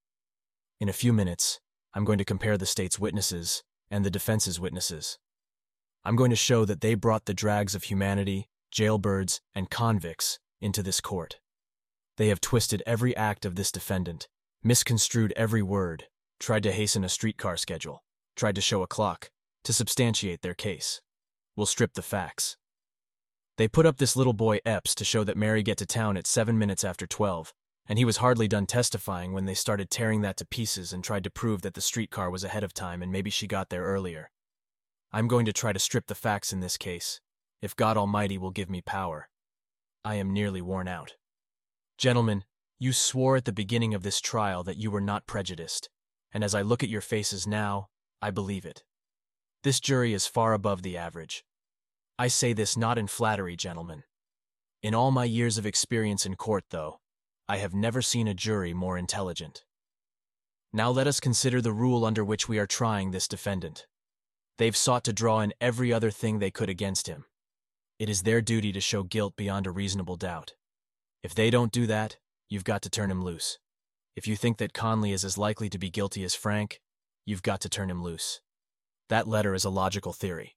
In a few minutes, I'm going to compare the state's witnesses and the defense's witnesses. I'm going to show that they brought the drags of humanity, jailbirds, and convicts into this court. They have twisted every act of this defendant, misconstrued every word, tried to hasten a streetcar schedule, tried to show a clock, to substantiate their case. We'll strip the facts. They put up this little boy Epps to show that Mary get to town at seven minutes after twelve, and he was hardly done testifying when they started tearing that to pieces and tried to prove that the streetcar was ahead of time and maybe she got there earlier. I'm going to try to strip the facts in this case, if God Almighty will give me power. I am nearly worn out. Gentlemen, you swore at the beginning of this trial that you were not prejudiced, and as I look at your faces now, I believe it. This jury is far above the average. I say this not in flattery, gentlemen. In all my years of experience in court, though, I have never seen a jury more intelligent. Now let us consider the rule under which we are trying this defendant. They've sought to draw in every other thing they could against him. It is their duty to show guilt beyond a reasonable doubt. If they don't do that, you've got to turn him loose. If you think that Conley is as likely to be guilty as Frank, you've got to turn him loose. That letter is a logical theory.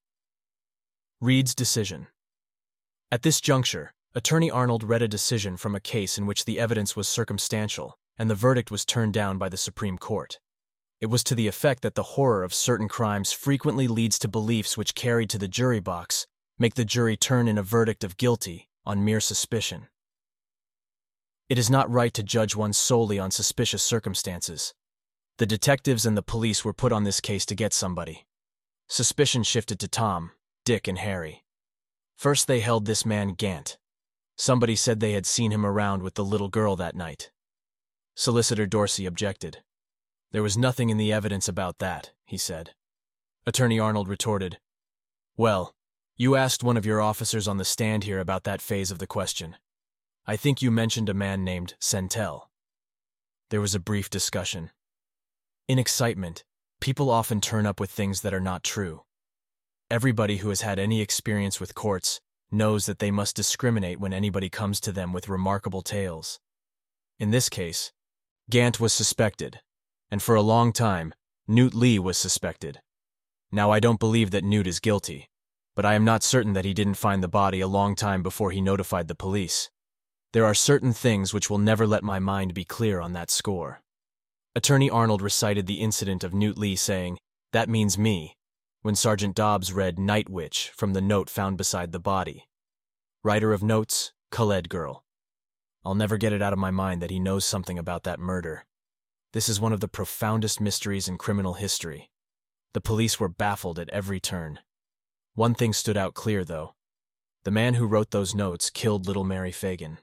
Reed's decision. At this juncture, Attorney Arnold read a decision from a case in which the evidence was circumstantial, and the verdict was turned down by the Supreme Court. It was to the effect that the horror of certain crimes frequently leads to beliefs which, carried to the jury box, make the jury turn in a verdict of guilty on mere suspicion. It is not right to judge one solely on suspicious circumstances. The detectives and the police were put on this case to get somebody. Suspicion shifted to Tom, Dick, and Harry. First they held this man Gant. Somebody said they had seen him around with the little girl that night. Solicitor Dorsey objected. There was nothing in the evidence about that, he said. Attorney Arnold retorted, Well, you asked one of your officers on the stand here about that phase of the question. I think you mentioned a man named Sentel. There was a brief discussion. In excitement, people often turn up with things that are not true. Everybody who has had any experience with courts knows that they must discriminate when anybody comes to them with remarkable tales. In this case, Gant was suspected, and for a long time, Newt Lee was suspected. Now I don't believe that Newt is guilty, but I am not certain that he didn't find the body a long time before he notified the police. There are certain things which will never let my mind be clear on that score. Attorney Arnold recited the incident of Newt Lee saying, "That means me," when Sergeant Dobbs read "Night Witch" from the note found beside the body. Writer of notes, Khaled girl. I'll never get it out of my mind that he knows something about that murder. This is one of the profoundest mysteries in criminal history. The police were baffled at every turn. One thing stood out clear, though. The man who wrote those notes killed little Mary Fagan.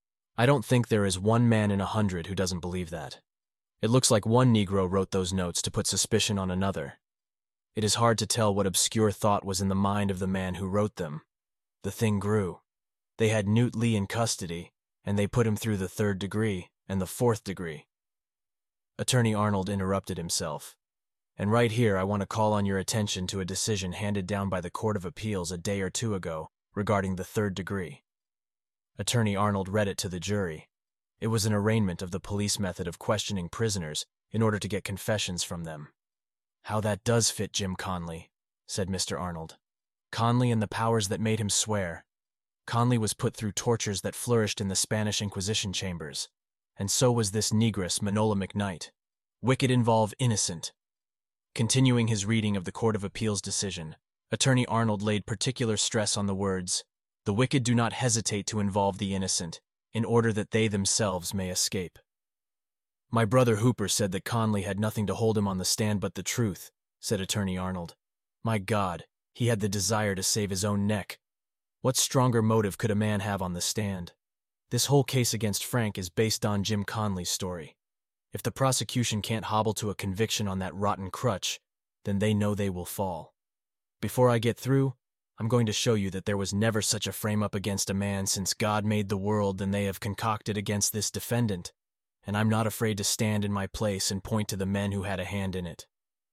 I don't think there is one man in a hundred who doesn't believe that. It looks like one Negro wrote those notes to put suspicion on another. It is hard to tell what obscure thought was in the mind of the man who wrote them. The thing grew. They had Newt Lee in custody, and they put him through the third degree and the fourth degree. Attorney Arnold interrupted himself. And right here I want to call on your attention to a decision handed down by the Court of Appeals a day or two ago regarding the third degree. Attorney Arnold read it to the jury. It was an arraignment of the police method of questioning prisoners in order to get confessions from them. "How that does fit Jim Conley," said Mister Arnold. "Conley and the powers that made him swear. Conley was put through tortures that flourished in the Spanish Inquisition chambers, and so was this negress, Manola McKnight. Wicked involve innocent." Continuing his reading of the Court of Appeals decision, Attorney Arnold laid particular stress on the words, The wicked do not hesitate to involve the innocent, in order that they themselves may escape. My brother Hooper said that Conley had nothing to hold him on the stand but the truth, said Attorney Arnold. My God, he had the desire to save his own neck. What stronger motive could a man have on the stand? This whole case against Frank is based on Jim Conley's story. If the prosecution can't hobble to a conviction on that rotten crutch, then they know they will fall. Before I get through, I'm going to show you that there was never such a frame-up against a man since God made the world than they have concocted against this defendant, and I'm not afraid to stand in my place and point to the men who had a hand in it.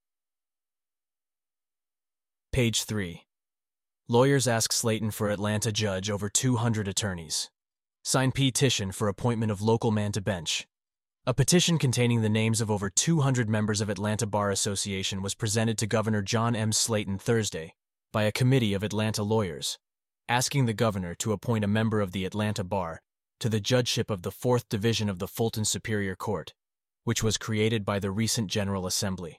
Page three. Lawyers ask Slayton for Atlanta judge over two hundred attorneys. Sign petition for appointment of local man to bench. A petition containing the names of over two hundred members of Atlanta Bar Association was presented to Governor John M. Slayton Thursday by a committee of Atlanta lawyers, asking the governor to appoint a member of the Atlanta Bar to the judgeship of the Fourth Division of the Fulton Superior Court, which was created by the recent General Assembly.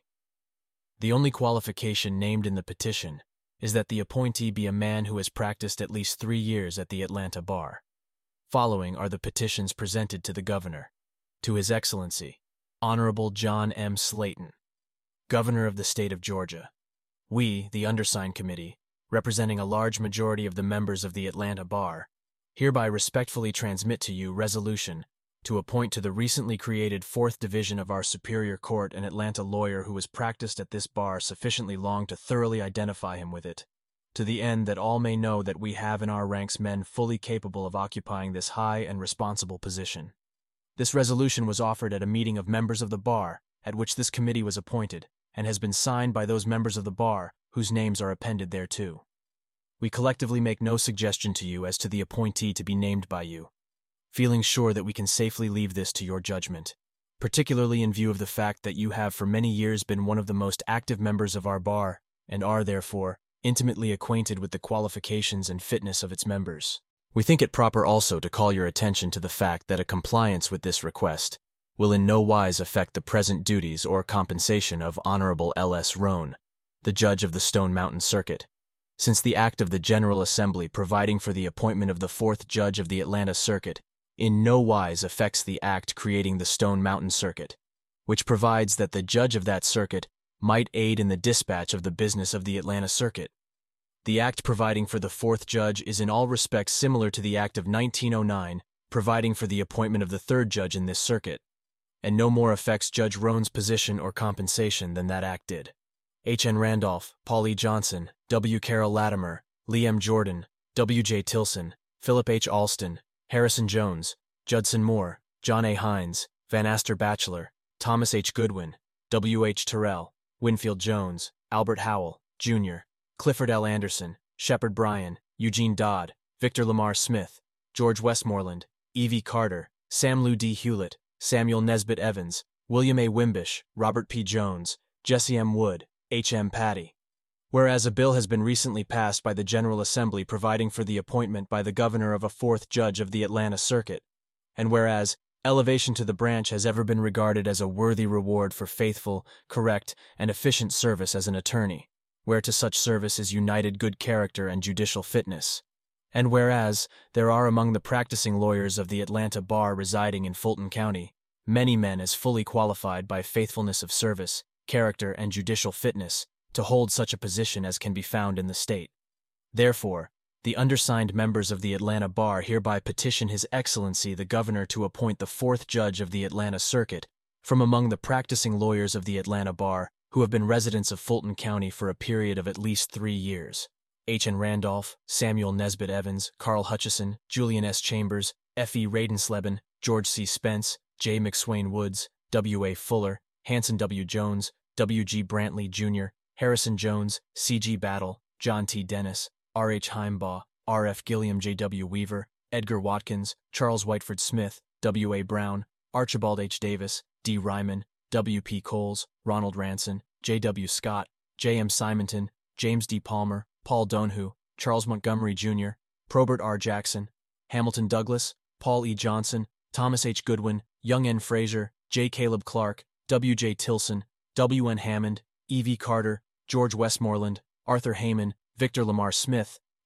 The only qualification named in the petition is that the appointee be a man who has practiced at least three years at the Atlanta Bar. Following are the petitions presented to the governor. To His Excellency, Honorable John M. Slayton, Governor of the State of Georgia. We, the undersigned committee, representing a large majority of the members of the Atlanta Bar, hereby respectfully transmit to you resolution to appoint to the recently created Fourth Division of our Superior Court an Atlanta lawyer who has practiced at this bar sufficiently long to thoroughly identify him with it, to the end that all may know that we have in our ranks men fully capable of occupying this high and responsible position. This resolution was offered at a meeting of members of the bar, at which this committee was appointed, and has been signed by those members of the bar whose names are appended thereto. We collectively make no suggestion to you as to the appointee to be named by you, feeling sure that we can safely leave this to your judgment, particularly in view of the fact that you have for many years been one of the most active members of our bar, and are, therefore, intimately acquainted with the qualifications and fitness of its members. We think it proper also to call your attention to the fact that a compliance with this request will in no wise affect the present duties or compensation of Honorable L S Roane, the judge of the Stone Mountain Circuit, since the act of the General Assembly providing for the appointment of the fourth judge of the Atlanta Circuit in no wise affects the act creating the Stone Mountain Circuit, which provides that the judge of that circuit might aid in the dispatch of the business of the Atlanta Circuit. The act providing for the fourth judge is in all respects similar to the act of nineteen oh nine providing for the appointment of the third judge in this circuit, and no more affects Judge Roane's position or compensation than that act did. H N Randolph, Paul E. Johnson, W. Carroll Latimer, Lee M. Jordan, W. J. Tilson, Philip H. Alston, Harrison Jones, Judson Moore, John A. Hines, Van Aster Batchelor, Thomas H. Goodwin, W. H. Terrell, Winfield Jones, Albert Howell, Junior, Clifford L. Anderson, Shepard Bryan, Eugene Dodd, Victor Lamar Smith, George Westmoreland, Evie Carter, Sam Lou D. Hewlett, Samuel Nesbitt Evans, William A. Wimbish, Robert P. Jones, Jesse M. Wood, H M. Patty. Whereas a bill has been recently passed by the General Assembly providing for the appointment by the governor of a fourth judge of the Atlanta Circuit, and whereas elevation to the branch has ever been regarded as a worthy reward for faithful, correct, and efficient service as an attorney, where to such service is united good character and judicial fitness, and whereas there are among the practicing lawyers of the Atlanta Bar residing in Fulton County many men as fully qualified by faithfulness of service, character, and judicial fitness to hold such a position as can be found in the state. Therefore, the undersigned members of the Atlanta Bar hereby petition His Excellency the Governor to appoint the fourth judge of the Atlanta Circuit from among the practicing lawyers of the Atlanta Bar who have been residents of Fulton County for a period of at least three years. H N Randolph, Samuel Nesbitt Evans, Carl Hutchison, Julian S. Chambers, F E Radensleben, George C. Spence, J. McSwain Woods, W. A. Fuller, Hanson W. Jones, W. G. Brantley, Junior, Harrison Jones, C. G. Battle, John T. Dennis, R. H. Heimbaugh, R. F. Gilliam, J. W. Weaver, Edgar Watkins, Charles Whiteford Smith, W. A. Brown, Archibald H. Davis, D. Ryman, W. P. Coles, Ronald Ranson, J. W. Scott, J. M. Simonton, James D. Palmer, Paul Donahue, Charles Montgomery, Junior, Probert R. Jackson, Hamilton Douglas, Paul E. Johnson, Thomas H. Goodwin, Young N. Frazier, J. Caleb Clark, W. J. Tilson, W. N. Hammond, Evie Carter, George Westmoreland, Arthur Heyman, Victor Lamar Smith,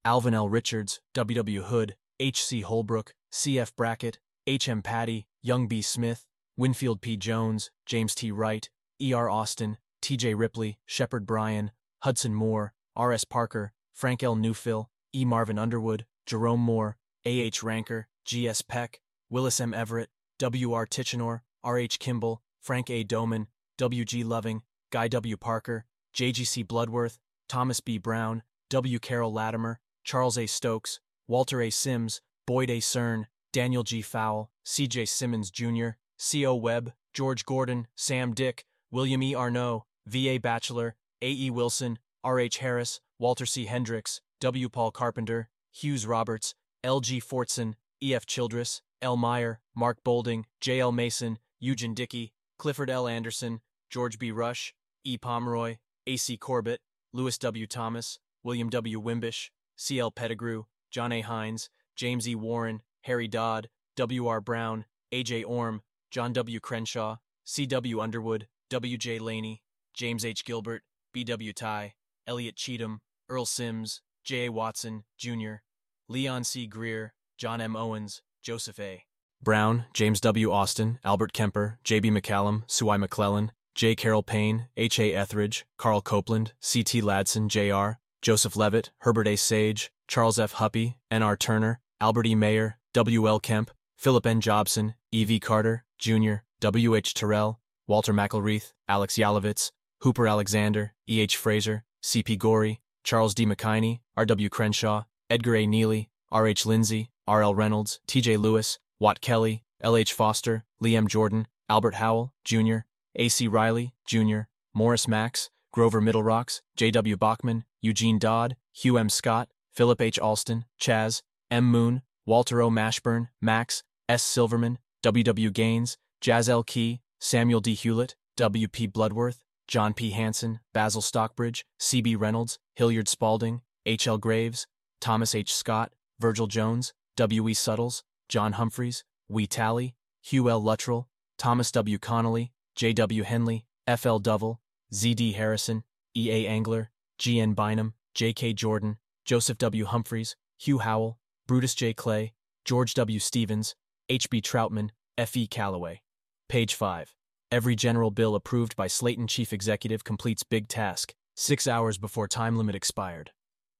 Alvin L. Richards, W W. Hood, H C. Holbrook, C F. Brackett, H M. Patty, Young B. Smith, Winfield P. Jones, James T. Wright, E R. Austin, T J. Ripley, Shepard Bryan, Hudson Moore, R S. Parker, Frank L. Newfill, E. Marvin Underwood, Jerome Moore, A H. Ranker, G S. Peck, Willis M. Everett, W R. Tichenor, R H. Kimball, Frank A. Doman, W G. Loving, Guy W. Parker, J G C. Bloodworth, Thomas B. Brown, W. Carroll Latimer, Charles A. Stokes, Walter A. Sims, Boyd A. Cern, Daniel G. Fowle, C J. Simmons Junior, C O. Webb, George Gordon, Sam Dick, William E. Arnault, V A. Batchelor, A E. Wilson, R H. Harris, Walter C. Hendricks, W. Paul Carpenter, Hughes Roberts, L G. Fortson, E F. Childress, L. Meyer, Mark Bolding, J L. Mason, Eugen Dickey, Clifford L. Anderson, George B. Rush, E. Pomeroy, A C. Corbett, Lewis W. Thomas, William W. Wimbish, C L. Pettigrew, John A. Hines, James E. Warren, Harry Dodd, W R. Brown, A J. Orm, John W. Crenshaw, C W. Underwood, W J. Laney, James H. Gilbert, B W. Tye, Elliot Cheatham, Earl Sims, J A. Watson, Junior, Leon C. Greer, John M. Owens, Joseph A. Brown, James W. Austin, Albert Kemper, J B. McCallum, Sue I. McClellan, J. Carroll Payne, H A. Etheridge, Carl Copeland, C T. Ladson, J R, Joseph Levitt, Herbert A. Sage, Charles F. Huppy, N R. Turner, Albert E. Mayer, W L. Kemp, Philip N. Jobson, E V. Carter, Junior, W H. Terrell, Walter McElreath, Alex Yalovitz, Hooper Alexander, E H. Fraser, C P. Gorey, Charles D. McKinney, R W. Crenshaw, Edgar A. Neely, R H. Lindsay, R L. Reynolds, T J. Lewis, Watt Kelly, L H. Foster, Liam Jordan, Albert Howell, Junior, A C. Riley, Junior, Morris Max, Grover Middlerocks, J W. Bachman, Eugene Dodd, Hugh M. Scott, Philip H. Alston, Chaz, M. Moon, Walter O. Mashburn, Max, S. Silverman, W W. Gaines, Jaz L. Key, Samuel D. Hewlett, W P. Bloodworth, John P. Hanson, Basil Stockbridge, C B. Reynolds, Hilliard Spaulding, H L. Graves, Thomas H. Scott, Virgil Jones, W E. Suttles, John Humphreys, Wee Talley, Hugh L. Luttrell, Thomas W. Connolly, J W. Henley, F L. Dovell, Z D. Harrison, E A. Angler, G N. Bynum, J K. Jordan, Joseph W. Humphreys, Hugh Howell, Brutus J. Clay, George W. Stevens, H B. Troutman, F E. Calloway. Page five. Every general bill approved by Slayton Chief Executive completes big task, six hours before time limit expired.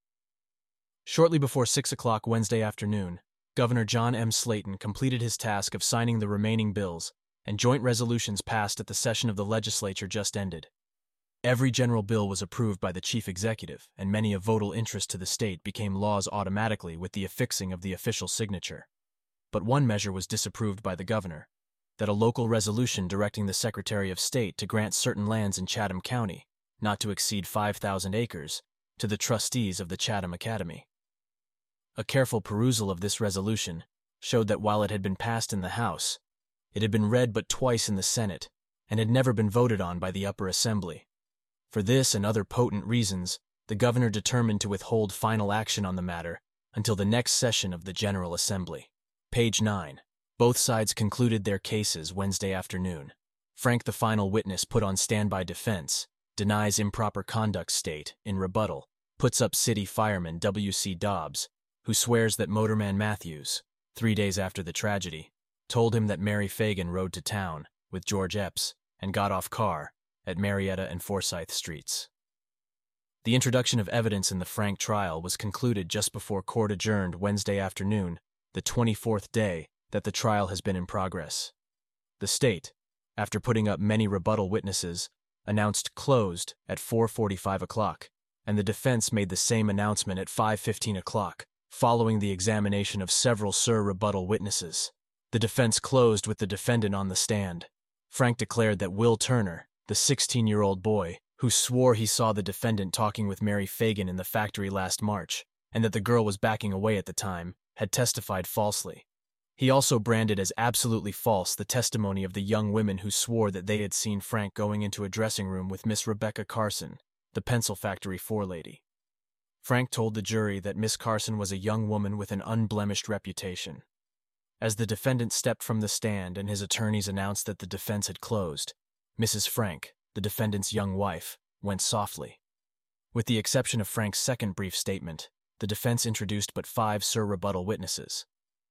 Shortly before six o'clock Wednesday afternoon, Governor John M. Slayton completed his task of signing the remaining bills, and joint resolutions passed at the session of the legislature just ended. Every general bill was approved by the chief executive, and many of vital interest to the state became laws automatically with the affixing of the official signature. But one measure was disapproved by the governor, that a local resolution directing the Secretary of State to grant certain lands in Chatham County, not to exceed five thousand acres, to the trustees of the Chatham Academy. A careful perusal of this resolution showed that while it had been passed in the House, it had been read but twice in the Senate, and had never been voted on by the upper assembly. For this and other potent reasons, the governor determined to withhold final action on the matter until the next session of the General Assembly. Page nine. Both sides concluded their cases Wednesday afternoon. Frank, the final witness put on standby defense, denies improper conduct state in rebuttal, puts up city fireman W C Dobbs, who swears that Motorman Matthews, three days after the tragedy, told him that Mary Fagan rode to town with George Epps and got off car at Marietta and Forsyth Streets. The introduction of evidence in the Frank trial was concluded just before court adjourned Wednesday afternoon, the twenty-fourth day that the trial has been in progress. The state, after putting up many rebuttal witnesses, announced closed at four forty-five o'clock, and the defense made the same announcement at five fifteen o'clock, following the examination of several sur rebuttal witnesses. The defense closed with the defendant on the stand. Frank declared that Will Turner, the sixteen-year-old boy, who swore he saw the defendant talking with Mary Fagan in the factory last March, and that the girl was backing away at the time, had testified falsely. He also branded as absolutely false the testimony of the young women who swore that they had seen Frank going into a dressing room with Miss Rebecca Carson, the pencil factory forelady. Frank told the jury that Miss Carson was a young woman with an unblemished reputation. As the defendant stepped from the stand and his attorneys announced that the defense had closed, Missus Frank, the defendant's young wife, went softly. With the exception of Frank's second brief statement, the defense introduced but five sur-rebuttal witnesses.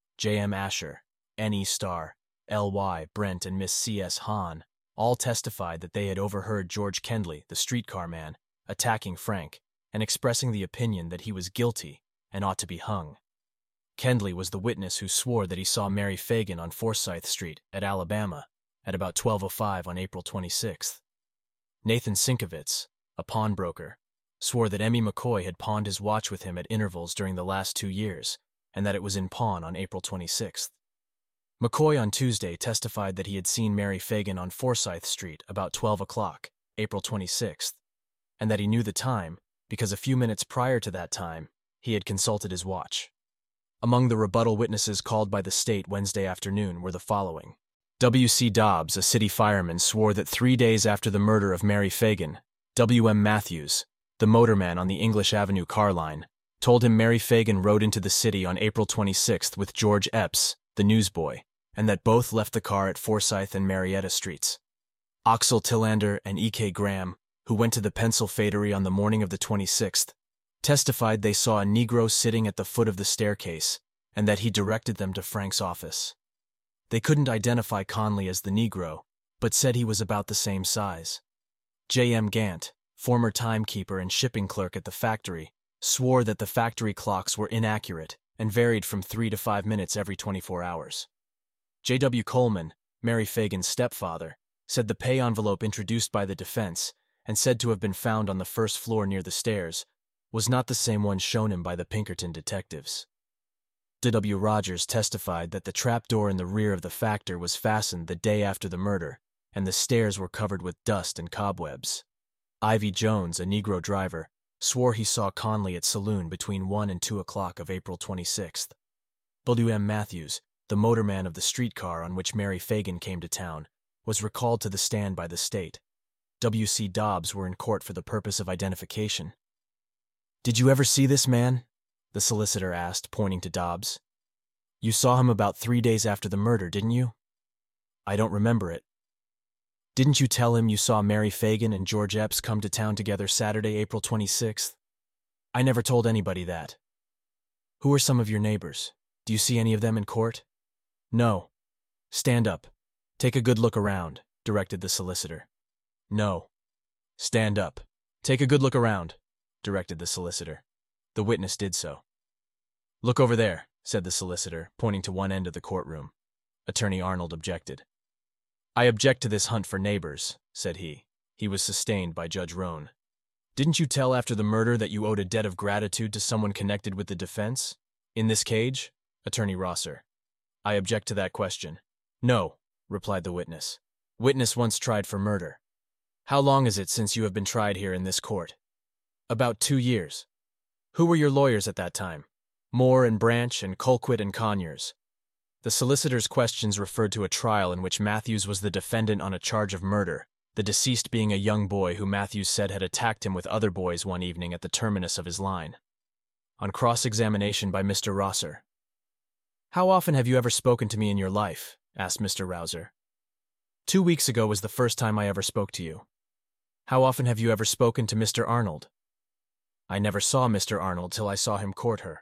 J M Asher, N E Starr, L Y Brent, and Miss C S Hahn all testified that they had overheard George Kendley, the streetcar man, attacking Frank and expressing the opinion that he was guilty and ought to be hung. Kendley was the witness who swore that he saw Mary Fagan on Forsyth Street at Alabama at about twelve oh five on April twenty-sixth. Nathan Sienkiewicz, a pawnbroker, swore that Emmy McCoy had pawned his watch with him at intervals during the last two years and that it was in pawn on April twenty-sixth. McCoy on Tuesday testified that he had seen Mary Fagan on Forsyth Street about twelve o'clock, April twenty-sixth, and that he knew the time because a few minutes prior to that time, he had consulted his watch. Among the rebuttal witnesses called by the state Wednesday afternoon were the following. W C Dobbs, a city fireman, swore that three days after the murder of Mary Fagan, W M Matthews, the motorman on the English Avenue car line, told him Mary Fagan rode into the city on April twenty-sixth with George Epps, the newsboy, and that both left the car at Forsyth and Marietta Streets. Oxel Tillander and E K Graham, who went to the pencil fadery on the morning of the twenty-sixth, testified they saw a Negro sitting at the foot of the staircase and that he directed them to Frank's office. They couldn't identify Conley as the Negro, but said he was about the same size. J M Gant, former timekeeper and shipping clerk at the factory, swore that the factory clocks were inaccurate and varied from three to five minutes every twenty-four hours. J W Coleman, Mary Fagan's stepfather, said the pay envelope introduced by the defense and said to have been found on the first floor near the stairs was not the same one shown him by the Pinkerton detectives. D W Rogers testified that the trapdoor in the rear of the factor was fastened the day after the murder, and the stairs were covered with dust and cobwebs. Ivy Jones, a Negro driver, swore he saw Conley at Saloon between one and two o'clock of April twenty-sixth. W M Matthews, the motorman of the streetcar on which Mary Fagan came to town, was recalled to the stand by the state. W C Dobbs were in court for the purpose of identification. "Did you ever see this man?" the solicitor asked, pointing to Dobbs. "You saw him about three days after the murder, didn't you?" "I don't remember it." "Didn't you tell him you saw Mary Fagan and George Epps come to town together Saturday, April twenty-sixth? "I never told anybody that." "Who are some of your neighbors? Do you see any of them in court?" "No." "Stand up. Take a good look around," directed the solicitor. "No." "Stand up. Take a good look around," directed the solicitor. The witness did so. "Look over there," said the solicitor, pointing to one end of the courtroom. Attorney Arnold objected. "I object to this hunt for neighbors," said he. He was sustained by Judge Roan. "Didn't you tell after the murder that you owed a debt of gratitude to someone connected with the defense? In this cage?" Attorney Rosser. "I object to that question." "No," replied the witness. "Witness once tried for murder." "How long is it since you have been tried here in this court?" "About two years." "Who were your lawyers at that time?" "Moore and Branch and Colquitt and Conyers." The solicitor's questions referred to a trial in which Matthews was the defendant on a charge of murder, the deceased being a young boy who Matthews said had attacked him with other boys one evening at the terminus of his line. On cross-examination by Mister Rosser. "How often have you ever spoken to me in your life?" asked Mister Rouser. Two weeks ago was the first time I ever spoke to you." "How often have you ever spoken to Mister Arnold?" "I never saw Mister Arnold till I saw him court her."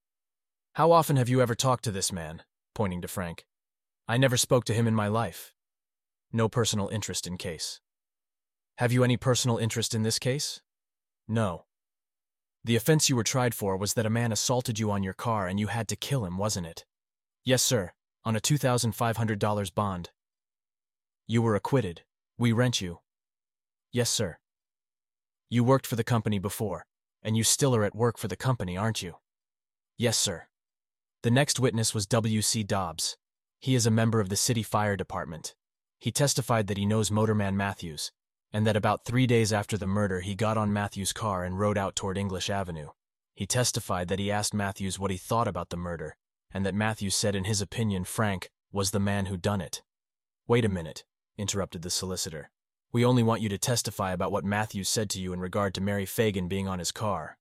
"How often have you ever talked to this man?" pointing to Frank. "I never spoke to him in my life." "No personal interest in case." "Have you any personal interest in this case?" "No." "The offense you were tried for was that a man assaulted you on your car and you had to kill him, wasn't it?" "Yes, sir, on a two thousand five hundred dollars bond." "You were acquitted. We rent you." "Yes, sir." "You worked for the company before, and you still are at work for the company, aren't you?" "Yes, sir." The next witness was W C Dobbs. He is a member of the city fire department. He testified that he knows motorman Matthews, and that about three days after the murder he got on Matthews' car and rode out toward English Avenue. He testified that he asked Matthews what he thought about the murder, and that Matthews said in his opinion Frank was the man who done it. "Wait a minute," interrupted the solicitor. "We only want you to testify about what Matthews said to you in regard to Mary Fagan being on his car."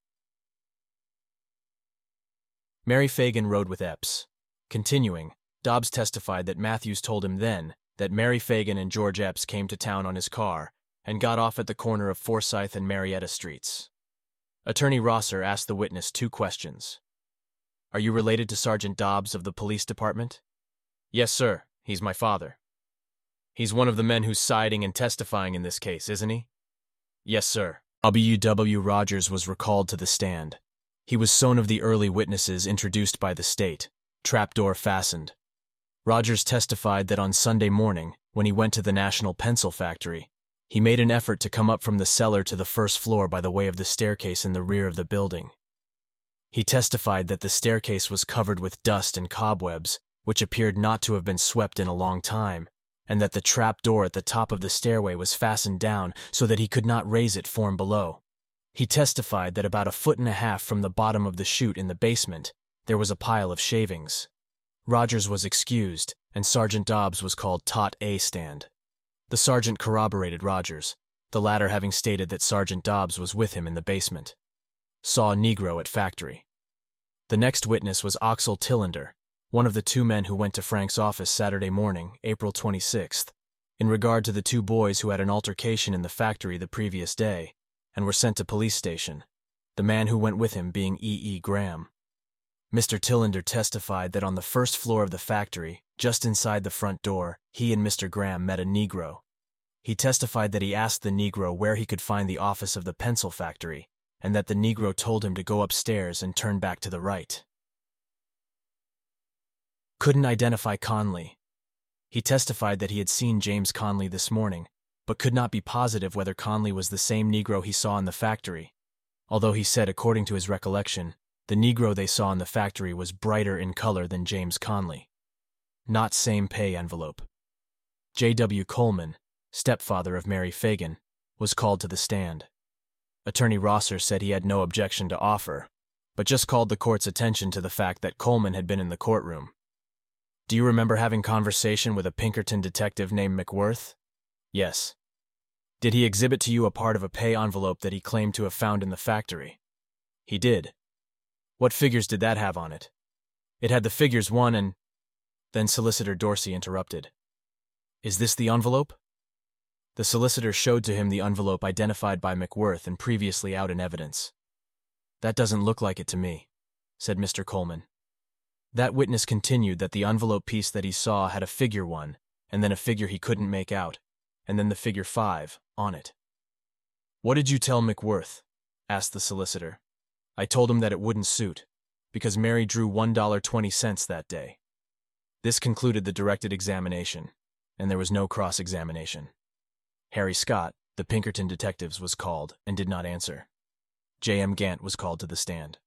Mary Fagan rode with Epps. Continuing, Dobbs testified that Matthews told him then that Mary Fagan and George Epps came to town on his car and got off at the corner of Forsyth and Marietta Streets. Attorney Rosser asked the witness two questions. Are you related to Sergeant Dobbs of the police department? Yes, sir. He's my father. He's one of the men who's siding and testifying in this case, isn't he? Yes, sir. W W Rogers was recalled to the stand. He was son of the early witnesses introduced by the state, trapdoor fastened. Rogers testified that on Sunday morning, when he went to the National Pencil Factory, he made an effort to come up from the cellar to the first floor by the way of the staircase in the rear of the building. He testified that the staircase was covered with dust and cobwebs, which appeared not to have been swept in a long time, and that the trap door at the top of the stairway was fastened down so that he could not raise it from below. He testified that about a foot and a half from the bottom of the chute in the basement, there was a pile of shavings. Rogers was excused, and Sergeant Dobbs was called Tot A stand. The sergeant corroborated Rogers, the latter having stated that Sergeant Dobbs was with him in the basement. Saw Negro at factory. The next witness was Oxel Tillander, one of the two men who went to Frank's office Saturday morning, April twenty-sixth, in regard to the two boys who had an altercation in the factory the previous day and were sent to police station, the man who went with him being E. E. Graham. Mister Tillander testified that on the first floor of the factory, just inside the front door, he and Mister Graham met a Negro. He testified that he asked the Negro where he could find the office of the pencil factory, and that the Negro told him to go upstairs and turn back to the right. Couldn't identify Conley. He testified that he had seen James Conley this morning, but could not be positive whether Conley was the same Negro he saw in the factory, although he said, according to his recollection, the Negro they saw in the factory was brighter in color than James Conley. Not same pay envelope. J W Coleman, stepfather of Mary Fagan, was called to the stand. Attorney Rosser said he had no objection to offer, but just called the court's attention to the fact that Coleman had been in the courtroom. Do you remember having conversation with a Pinkerton detective named McWorth? Yes. Did he exhibit to you a part of a pay envelope that he claimed to have found in the factory? He did. What figures did that have on it? It had the figures one and... Then Solicitor Dorsey interrupted. Is this the envelope? The solicitor showed to him the envelope identified by McWorth and previously out in evidence. That doesn't look like it to me, said Mister Coleman. That witness continued that the envelope piece that he saw had a figure one, and then a figure he couldn't make out, and then the figure five on it. What did you tell McWorth? Asked the solicitor. I told him that it wouldn't suit, because Mary drew one dollar and twenty cents that day. This concluded the directed examination, and there was no cross-examination. Harry Scott, the Pinkerton detectives, was called and did not answer. J M Gant was called to the stand.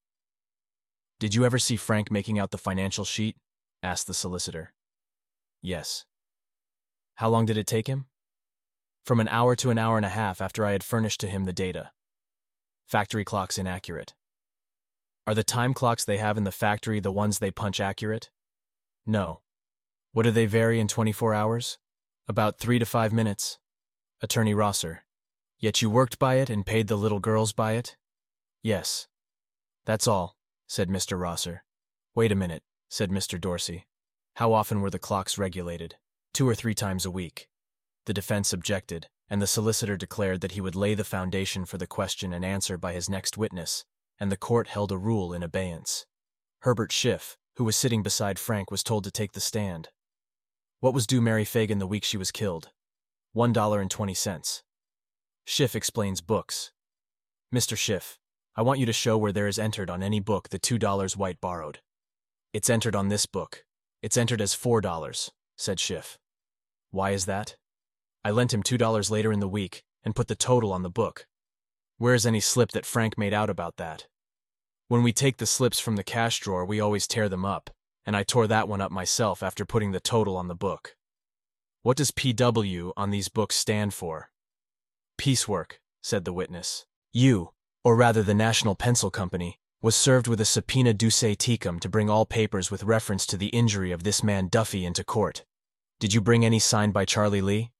Did you ever see Frank making out the financial sheet? Asked the solicitor. Yes. How long did it take him? From an hour to an hour and a half after I had furnished to him the data. Factory clocks inaccurate. Are the time clocks they have in the factory the ones they punch accurate? No. What do they vary in twenty-four hours? About three to five minutes. Attorney Rosser. Yet you worked by it and paid the little girls by it? Yes. That's all, said Mister Rosser. Wait a minute, said Mister Dorsey. How often were the clocks regulated? Two or three times a week. The defense objected, and the solicitor declared that he would lay the foundation for the question and answer by his next witness, and the court held a rule in abeyance. Herbert Schiff, who was sitting beside Frank, was told to take the stand. What was due Mary Fagan the week she was killed? One dollar and twenty cents. Schiff explains books. Mister Schiff, I want you to show where there is entered on any book the two dollars White borrowed. It's entered on this book. It's entered as four dollars, said Schiff. Why is that? I lent him two dollars later in the week and put the total on the book. Where is any slip that Frank made out about that? When we take the slips from the cash drawer, we always tear them up, and I tore that one up myself after putting the total on the book. What does P W on these books stand for? Piecework, said the witness. You, or rather the National Pencil Company, was served with a subpoena duce tecum to bring all papers with reference to the injury of this man Duffy into court. Did you bring any signed by Charlie Lee?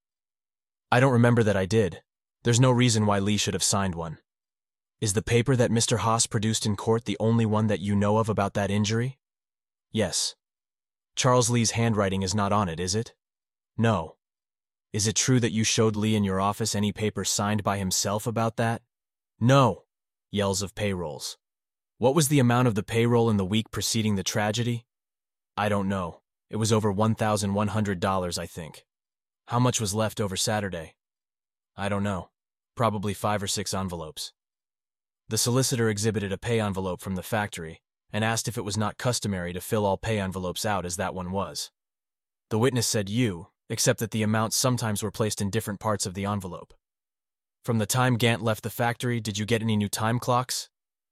I don't remember that I did. There's no reason why Lee should have signed one. Is the paper that Mister Haas produced in court the only one that you know of about that injury? Yes. Charles Lee's handwriting is not on it, is it? No. Is it true that you showed Lee in your office any paper signed by himself about that? No. Yells of payrolls. What was the amount of the payroll in the week preceding the tragedy? I don't know. It was over one thousand one hundred dollars, I think. How much was left over Saturday? I don't know. Probably five or six envelopes. The solicitor exhibited a pay envelope from the factory and asked if it was not customary to fill all pay envelopes out as that one was. The witness said you, except that the amounts sometimes were placed in different parts of the envelope. From the time Gant left the factory, did you get any new time clocks?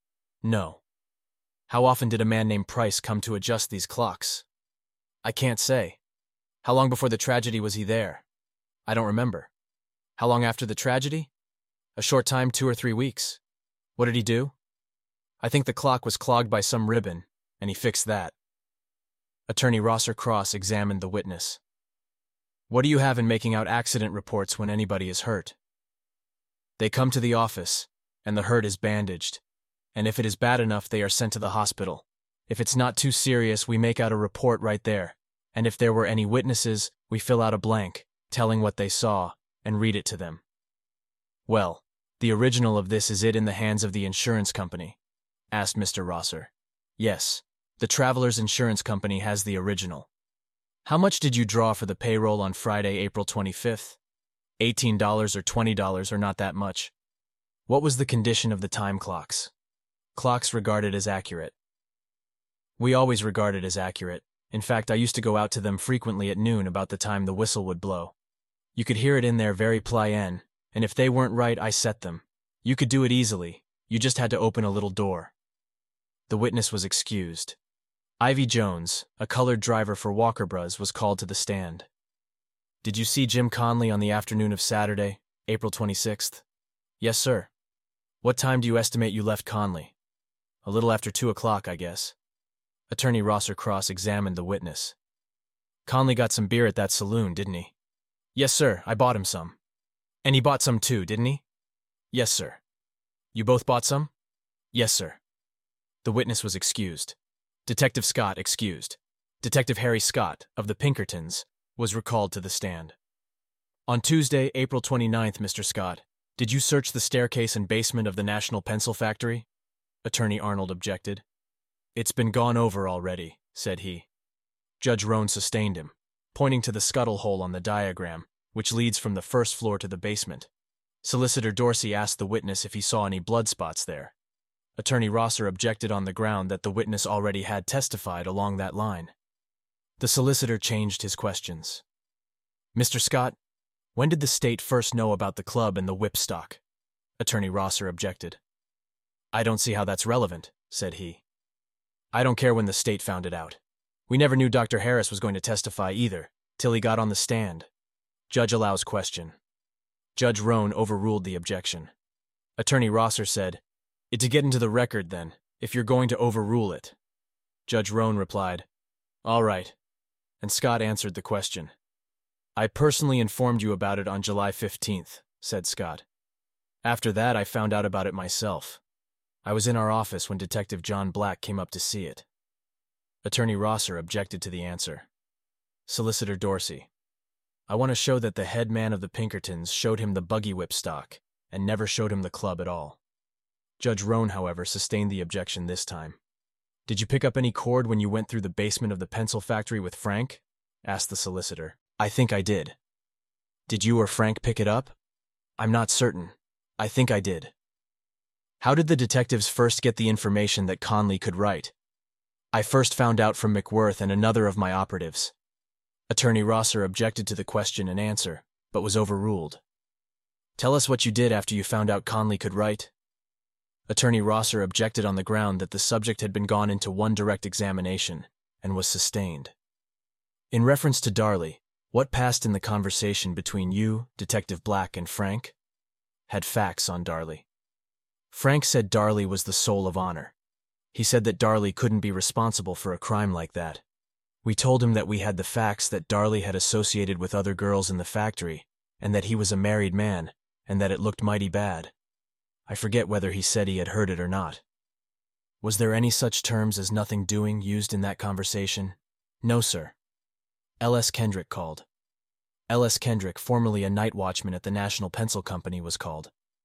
No. How often did a man named Price come to adjust these clocks? I can't say. How long before the tragedy was he there? I don't remember. How long after the tragedy? A short time, two or three weeks. What did he do? I think the clock was clogged by some ribbon, and he fixed that. Attorney Rosser Cross examined the witness. What do you have in making out accident reports when anybody is hurt? They come to the office, and the hurt is bandaged, and if it is bad enough, they are sent to the hospital. If it's not too serious, we make out a report right there, and if there were any witnesses, we fill out a blank, telling what they saw, and read it to them. Well, the original of this, is it in the hands of the insurance company? Asked Mister Rosser. Yes, the Travelers Insurance Company has the original. How much did you draw for the payroll on Friday, April twenty-fifth? eighteen dollars or twenty dollars, or not that much. What was the condition of the time clocks? Clocks regarded as accurate. We always regarded as accurate. In fact, I used to go out to them frequently at noon about the time the whistle would blow. You could hear it in there very plain, and if they weren't right, I set them. You could do it easily. You just had to open a little door. The witness was excused. Ivy Jones, a colored driver for Walker Bros., was called to the stand. Did you see Jim Conley on the afternoon of Saturday, April twenty-sixth? Yes, sir. What time do you estimate you left Conley? A little after two o'clock, I guess. Attorney Rosser Cross examined the witness. Conley got some beer at that saloon, didn't he? Yes, sir, I bought him some. And he bought some too, didn't he? Yes, sir. You both bought some? Yes, sir. The witness was excused. Detective Scott excused. Detective Harry Scott, of the Pinkertons, was recalled to the stand. On Tuesday, April twenty-ninth, Mister Scott, did you search the staircase and basement of the National Pencil Factory? Attorney Arnold objected. It's been gone over already, said he. Judge Roan sustained him, pointing to the scuttle hole on the diagram, which leads from the first floor to the basement. Solicitor Dorsey asked the witness if he saw any blood spots there. Attorney Rosser objected on the ground that the witness already had testified along that line. The solicitor changed his questions. Mister Scott, when did the state first know about the club and the whipstock? Attorney Rosser objected. I don't see how that's relevant, said he. I don't care when the state found it out. We never knew Doctor Harris was going to testify either, till he got on the stand. Judge allows question. Judge Roan overruled the objection. Attorney Rosser said, It to get into the record, then, if you're going to overrule it. Judge Roan replied, All right. And Scott answered the question. I personally informed you about it on July fifteenth, said Scott. After that, I found out about it myself. I was in our office when Detective John Black came up to see it. Attorney Rosser objected to the answer. Solicitor Dorsey. I want to show that the head man of the Pinkertons showed him the buggy whip stock and never showed him the club at all. Judge Roan, however, sustained the objection this time. Did you pick up any cord when you went through the basement of the pencil factory with Frank? Asked the solicitor. I think I did. Did you or Frank pick it up? I'm not certain. I think I did. How did the detectives first get the information that Conley could write? I first found out from McWhirth and another of my operatives. Attorney Rosser objected to the question and answer, but was overruled. Tell us what you did after you found out Conley could write. Attorney Rosser objected on the ground that the subject had been gone into one direct examination and was sustained. In reference to Darley, what passed in the conversation between you, Detective Black, and Frank? Had facts on Darley. Frank said Darley was the soul of honor. He said that Darley couldn't be responsible for a crime like that. We told him that we had the facts that Darley had associated with other girls in the factory, and that he was a married man, and that it looked mighty bad. I forget whether he said he had heard it or not. Was there any such terms as nothing doing used in that conversation? No, sir. L S Kendrick called. L S Kendrick, formerly a night watchman at the National Pencil Company, was called.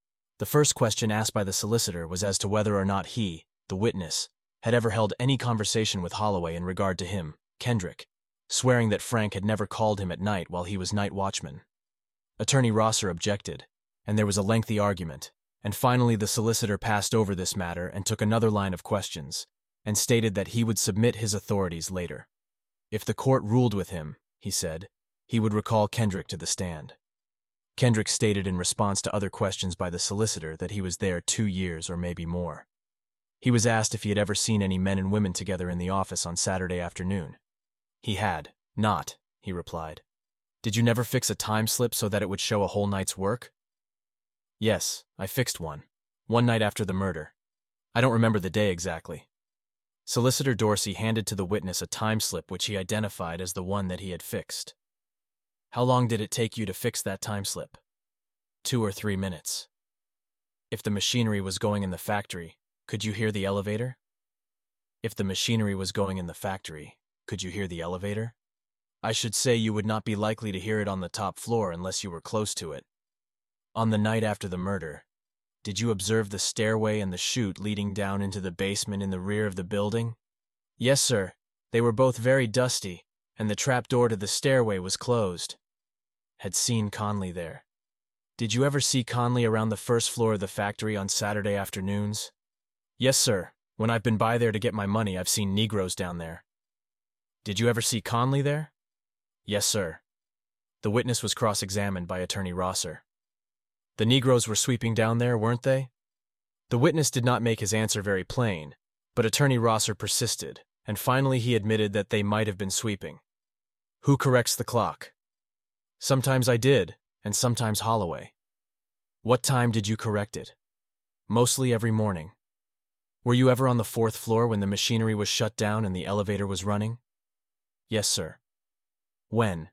The first question asked by the solicitor was as to whether or not he, the witness, had ever held any conversation with Holloway in regard to him, Kendrick, swearing that Frank had never called him at night while he was night watchman. Attorney Rosser objected, and there was a lengthy argument, and finally the solicitor passed over this matter and took another line of questions, and stated that he would submit his authorities later. If the court ruled with him, he said, he would recall Kendrick to the stand. Kendrick stated in response to other questions by the solicitor that he was there two years or maybe more. He was asked if he had ever seen any men and women together in the office on Saturday afternoon. He had not, he replied. Did you never fix a time slip so that it would show a whole night's work? Yes, I fixed one. One night after the murder. I don't remember the day exactly. Solicitor Dorsey handed to the witness a time slip which he identified as the one that he had fixed. How long did it take you to fix that time slip? Two or three minutes. If the machinery was going in the factory, could you hear the elevator? If the machinery was going in the factory, could you hear the elevator? I should say you would not be likely to hear it on the top floor unless you were close to it. On the night after the murder, did you observe the stairway and the chute leading down into the basement in the rear of the building? Yes, sir. They were both very dusty, and the trap door to the stairway was closed. Had seen Conley there. Did you ever see Conley around the first floor of the factory on Saturday afternoons? Yes, sir. When I've been by there to get my money, I've seen Negroes down there. Did you ever see Conley there? Yes, sir. The witness was cross-examined by Attorney Rosser. The Negroes were sweeping down there, weren't they? The witness did not make his answer very plain, but Attorney Rosser persisted, and finally he admitted that they might have been sweeping. Who corrects the clock? Sometimes I did, and sometimes Holloway. What time did you correct it? Mostly every morning. Were you ever on the fourth floor when the machinery was shut down and the elevator was running? Yes, sir. When?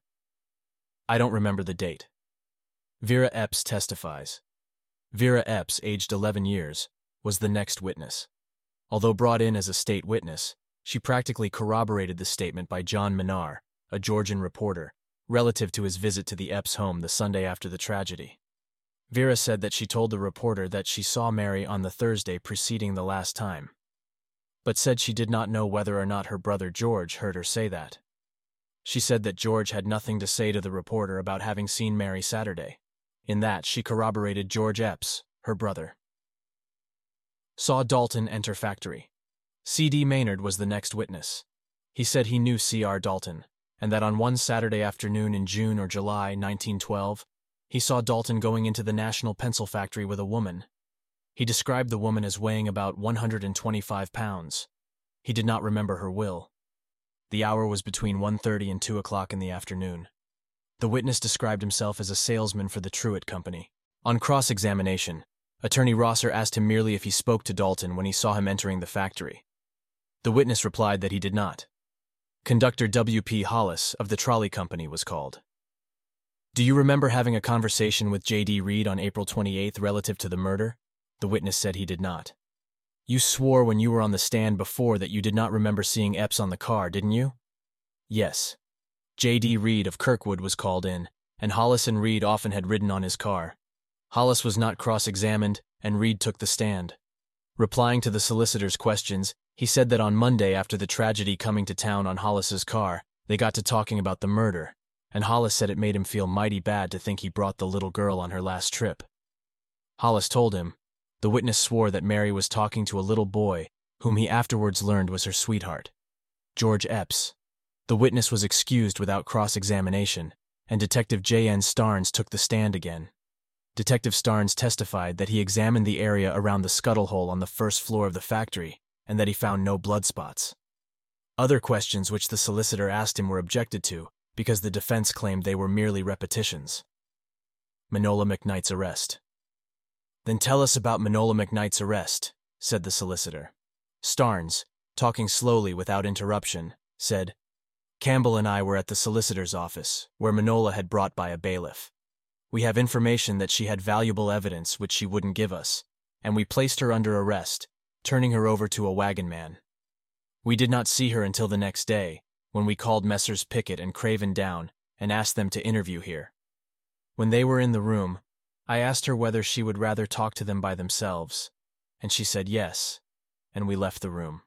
I don't remember the date. Vera Epps testifies. Vera Epps, aged eleven years, was the next witness. Although brought in as a state witness, she practically corroborated the statement by John Minar, a Georgian reporter, relative to his visit to the Epps home the Sunday after the tragedy. Vera said that she told the reporter that she saw Mary on the Thursday preceding the last time, but said she did not know whether or not her brother George heard her say that. She said that George had nothing to say to the reporter about having seen Mary Saturday. In that, she corroborated George Epps, her brother. Saw Dalton enter factory. C D Maynard was the next witness. He said he knew C R Dalton, and that on one Saturday afternoon in June or July nineteen twelve, he saw Dalton going into the National Pencil Factory with a woman. He described the woman as weighing about one hundred twenty-five pounds. He did not remember her will. The hour was between one thirty and two o'clock in the afternoon. The witness described himself as a salesman for the Truett Company. On cross-examination, Attorney Rosser asked him merely if he spoke to Dalton when he saw him entering the factory. The witness replied that he did not. Conductor W P Hollis of the Trolley Company was called. Do you remember having a conversation with J D Reed on April twenty-eighth relative to the murder? The witness said he did not. You swore when you were on the stand before that you did not remember seeing Epps on the car, didn't you? Yes. J D Reed of Kirkwood was called in, and Hollis and Reed often had ridden on his car. Hollis was not cross-examined, and Reed took the stand. Replying to the solicitor's questions, he said that on Monday after the tragedy coming to town on Hollis's car, they got to talking about the murder, and Hollis said it made him feel mighty bad to think he brought the little girl on her last trip. Hollis told him. The witness swore that Mary was talking to a little boy, whom he afterwards learned was her sweetheart, George Epps. The witness was excused without cross-examination, and Detective J N Starnes took the stand again. Detective Starnes testified that he examined the area around the scuttle hole on the first floor of the factory, and that he found no blood spots. Other questions which the solicitor asked him were objected to, because the defense claimed they were merely repetitions. Manola McKnight's arrest. Then tell us about Manola McKnight's arrest, said the solicitor. Starnes, talking slowly without interruption, said, Campbell and I were at the solicitor's office, where Manola had brought by a bailiff. We have information that she had valuable evidence which she wouldn't give us, and we placed her under arrest, turning her over to a wagon man. We did not see her until the next day, when we called Messrs. Pickett and Craven down and asked them to interview here. When they were in the room, I asked her whether she would rather talk to them by themselves, and she said yes, and we left the room.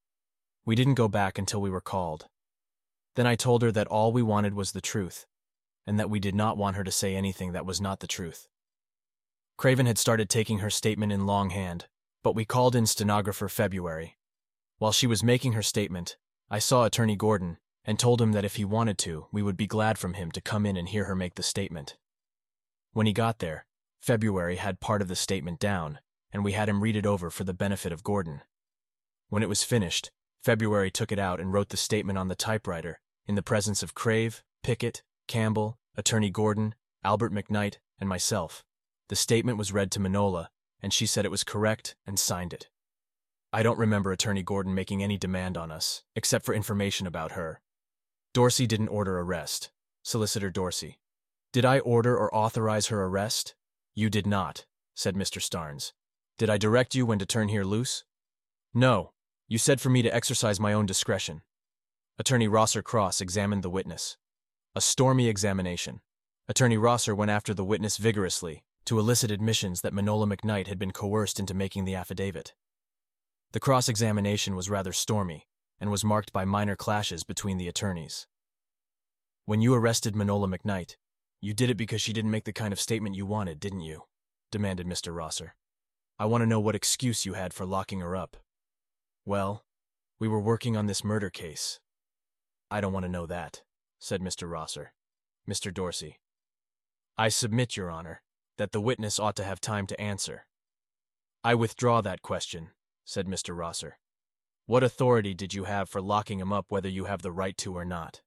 We didn't go back until we were called. Then I told her that all we wanted was the truth, and that we did not want her to say anything that was not the truth. Craven had started taking her statement in longhand, but we called in stenographer February. While she was making her statement, I saw Attorney Gordon and told him that if he wanted to, we would be glad from him to come in and hear her make the statement. When he got there, February had part of the statement down, and we had him read it over for the benefit of Gordon. When it was finished, February took it out and wrote the statement on the typewriter in the presence of Crave, Pickett, Campbell, Attorney Gordon, Albert McKnight, and myself. The statement was read to Manola, and she said it was correct and signed it. I don't remember Attorney Gordon making any demand on us, except for information about her. Dorsey didn't order arrest. Solicitor Dorsey. Did I order or authorize her arrest? You did not, said Mister Starnes. Did I direct you when to turn here loose? No. You said for me to exercise my own discretion. Attorney Rosser Cross examined the witness. A stormy examination. Attorney Rosser went after the witness vigorously to elicit admissions that Manola McKnight had been coerced into making the affidavit. The cross-examination was rather stormy and was marked by minor clashes between the attorneys. When you arrested Manola McKnight, you did it because she didn't make the kind of statement you wanted, didn't you? Demanded Mister Rosser. I want to know what excuse you had for locking her up. Well, we were working on this murder case. I don't want to know that, said Mister Rosser. Mister Dorsey. I submit, Your Honor, that the witness ought to have time to answer. I withdraw that question, said Mister Rosser. What authority did you have for locking him up whether you have the right to or not?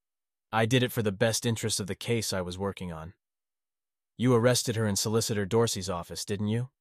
I did it for the best interest of the case I was working on. You arrested her in Solicitor Dorsey's office, didn't you?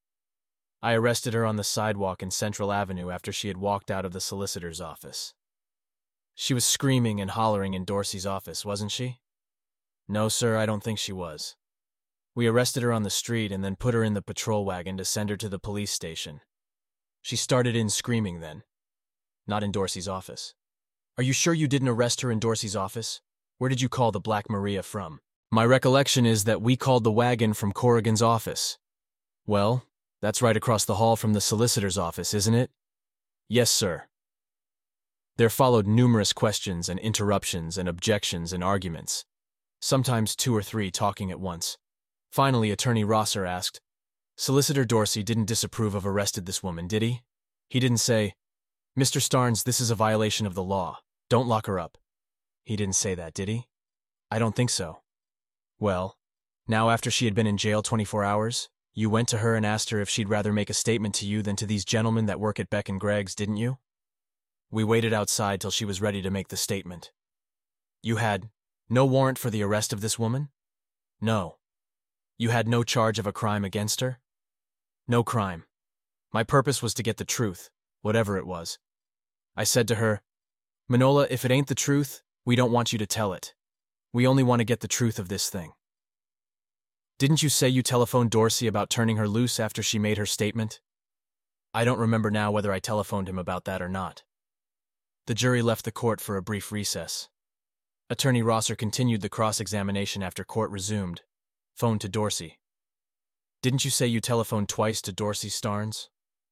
I arrested her on the sidewalk in Central Avenue after she had walked out of the solicitor's office. She was screaming and hollering in Dorsey's office, wasn't she? No, sir, I don't think she was. We arrested her on the street and then put her in the patrol wagon to send her to the police station. She started in screaming then. Not in Dorsey's office. Are you sure you didn't arrest her in Dorsey's office? Where did you call the Black Maria from? My recollection is that we called the wagon from Corrigan's office. Well, that's right across the hall from the solicitor's office, isn't it? Yes, sir. There followed numerous questions and interruptions and objections and arguments, sometimes two or three talking at once. Finally, Attorney Rosser asked, Solicitor Dorsey didn't disapprove of arrested this woman, did he? He didn't say, Mister Starnes, this is a violation of the law. Don't lock her up. He didn't say that, did he? I don't think so. Well, now after she had been in jail twenty-four hours, you went to her and asked her if she'd rather make a statement to you than to these gentlemen that work at Beck and Gregg's, didn't you? We waited outside till she was ready to make the statement. You had no warrant for the arrest of this woman? No. You had no charge of a crime against her? No crime. My purpose was to get the truth, whatever it was. I said to her, Manola, if it ain't the truth, we don't want you to tell it. We only want to get the truth of this thing. Didn't you say you telephoned Dorsey about turning her loose after she made her statement? I don't remember now whether I telephoned him about that or not. The jury left the court for a brief recess. Attorney Rosser continued the cross-examination after court resumed. Phoned to Dorsey. Didn't you say you telephoned twice to Dorsey, Starnes?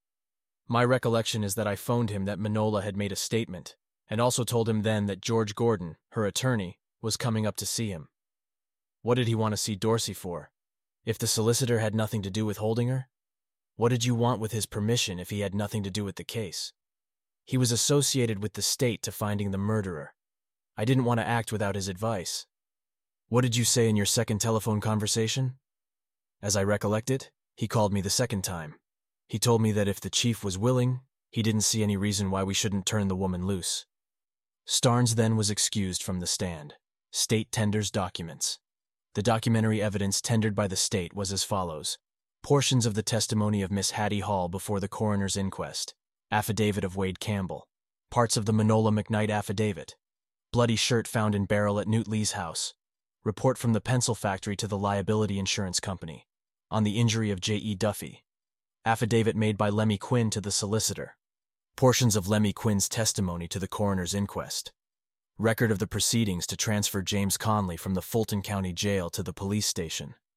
My recollection is that I phoned him that Manola had made a statement, and also told him then that George Gordon, her attorney, was coming up to see him. What did he want to see Dorsey for? If the solicitor had nothing to do with holding her? What did you want with his permission if he had nothing to do with the case? He was associated with the state to finding the murderer. I didn't want to act without his advice. What did you say in your second telephone conversation? As I recollect it, he called me the second time. He told me that if the chief was willing, he didn't see any reason why we shouldn't turn the woman loose. Starnes then was excused from the stand. State tenders documents. The documentary evidence tendered by the state was as follows. Portions of the testimony of Miss Hattie Hall before the coroner's inquest. Affidavit of Wade Campbell. Parts of the Manola McKnight affidavit. Bloody shirt found in barrel at Newt Lee's house. Report from the pencil factory to the liability insurance company. On the injury of J E Duffy. Affidavit made by Lemmy Quinn to the solicitor. Portions of Lemmy Quinn's testimony to the coroner's inquest. Record of the proceedings to transfer James Conley from the Fulton County Jail to the police station.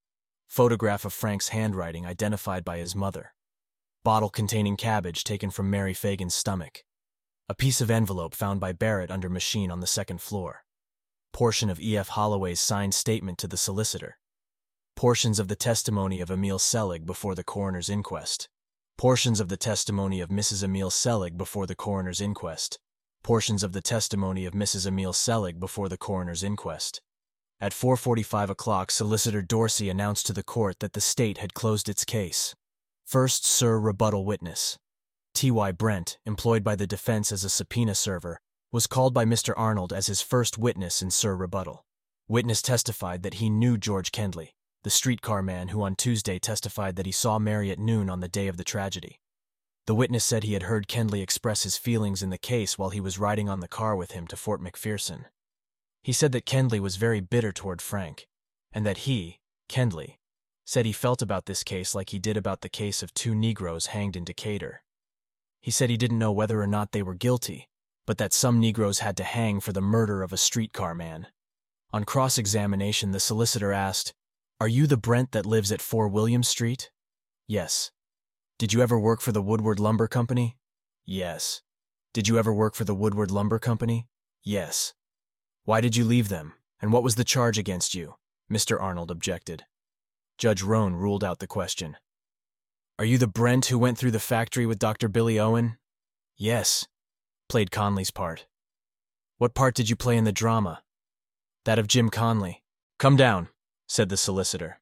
Photograph of Frank's handwriting identified by his mother. Bottle containing cabbage taken from Mary Fagan's stomach. A piece of envelope found by Barrett under machine on the second floor. Portion of E F Holloway's signed statement to the solicitor. Portions of the testimony of Emil Selig before the coroner's inquest. Portions of the testimony of Missus Emil Selig before the coroner's inquest. Portions of the testimony of Missus Emil Selig before the coroner's inquest. At four forty-five o'clock, Solicitor Dorsey announced to the court that the state had closed its case. First Sir Rebuttal Witness. T Y Brent, employed by the defense as a subpoena server, was called by Mister Arnold as his first witness in Sir Rebuttal. Witness testified that he knew George Kendley, the streetcar man who on Tuesday testified that he saw Mary at noon on the day of the tragedy. The witness said he had heard Kendley express his feelings in the case while he was riding on the car with him to Fort McPherson. He said that Kendley was very bitter toward Frank, and that he, Kendley, said he felt about this case like he did about the case of two Negroes hanged in Decatur. He said he didn't know whether or not they were guilty, but that some Negroes had to hang for the murder of a streetcar man. On cross-examination, the solicitor asked, "Are you the Brent that lives at four William Street?" "Yes." "Did you ever work for the Woodward Lumber Company?" "Yes." "Did you ever work for the Woodward Lumber Company?" "Yes." "Why did you leave them, and what was the charge against you?" Mister Arnold objected. Judge Roan ruled out the question. "Are you the Brent who went through the factory with Doctor Billy Owen?" "Yes." "Played Conley's part." "What part did you play in the drama?" "That of Jim Conley." "Come down," said the solicitor.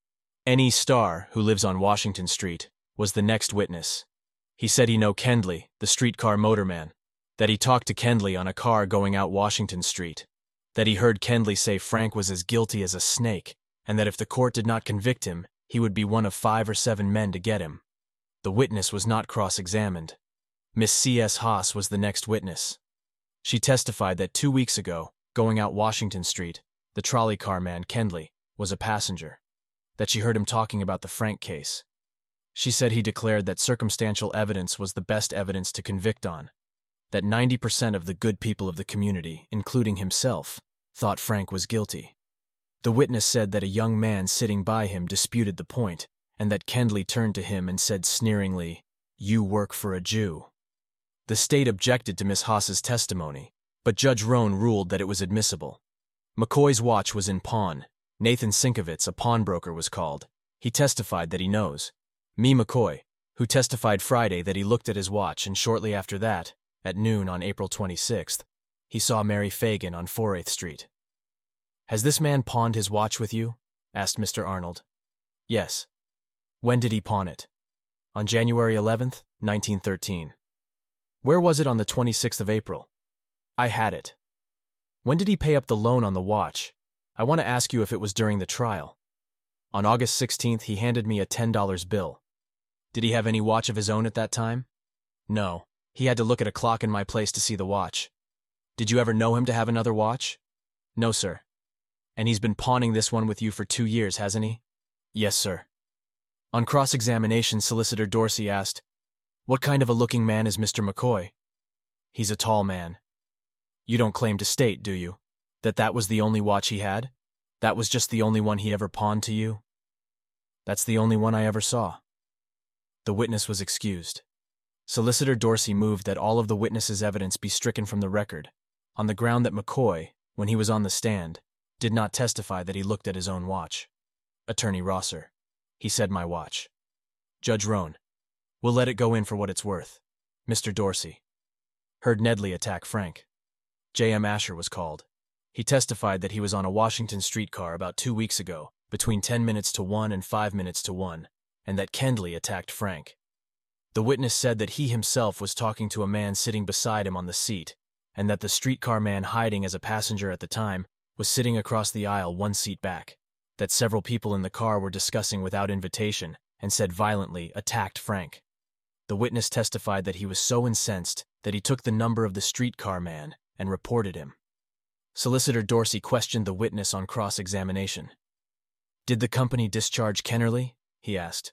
N E Starr, who lives on Washington Street, was the next witness. He said he knew Kendley, the streetcar motorman, that he talked to Kendley on a car going out Washington Street, that he heard Kendley say Frank was as guilty as a snake, and that if the court did not convict him, he would be one of five or seven men to get him. The witness was not cross-examined. Miss C S Haas was the next witness. She testified that two weeks ago, going out Washington Street, the trolley car man, Kendley, was a passenger, that she heard him talking about the Frank case. She said he declared that circumstantial evidence was the best evidence to convict on, that ninety percent of the good people of the community, including himself, thought Frank was guilty. The witness said that a young man sitting by him disputed the point, and that Kendley turned to him and said sneeringly, "You work for a Jew." The state objected to Miss Haas's testimony, but Judge Roan ruled that it was admissible. McCoy's watch was in pawn. Nathan Sinkovitz, a pawnbroker, was called. He testified that he knows Me McCoy, who testified Friday that he looked at his watch and shortly after that, at noon on April twenty-sixth, he saw Mary Fagan on four-eighth Street. "Has this man pawned his watch with you?" asked Mister Arnold. "Yes." "When did he pawn it?" "On January eleventh, nineteen thirteen. "Where was it on the twenty-sixth of April?" "I had it." "When did he pay up the loan on the watch? I want to ask you if it was during the trial." "On August sixteenth, he handed me a ten dollar bill." "Did he have any watch of his own at that time?" "No. He had to look at a clock in my place to see the watch." "Did you ever know him to have another watch?" "No, sir." "And he's been pawning this one with you for two years, hasn't he?" "Yes, sir." On cross-examination, Solicitor Dorsey asked, "What kind of a looking man is Mister McCoy?" "He's a tall man." "You don't claim to state, do you, that that was the only watch he had? That was just the only one he ever pawned to you?" "That's the only one I ever saw." The witness was excused. Solicitor Dorsey moved that all of the witness's evidence be stricken from the record, on the ground that McCoy, when he was on the stand, did not testify that he looked at his own watch. Attorney Rosser: "He said my watch." Judge Roan: "We'll let it go in for what it's worth." Mister Dorsey: "Heard Nedley attack Frank." J M Asher was called. He testified that he was on a Washington Street car about two weeks ago, between ten minutes to one and five minutes to one, and that Kendley attacked Frank. The witness said that he himself was talking to a man sitting beside him on the seat, and that the streetcar man hiding as a passenger at the time was sitting across the aisle one seat back, that several people in the car were discussing without invitation and said violently, "Attacked Frank." The witness testified that he was so incensed that he took the number of the streetcar man and reported him. Solicitor Dorsey questioned the witness on cross-examination. "Did the company discharge Kennerly?" he asked.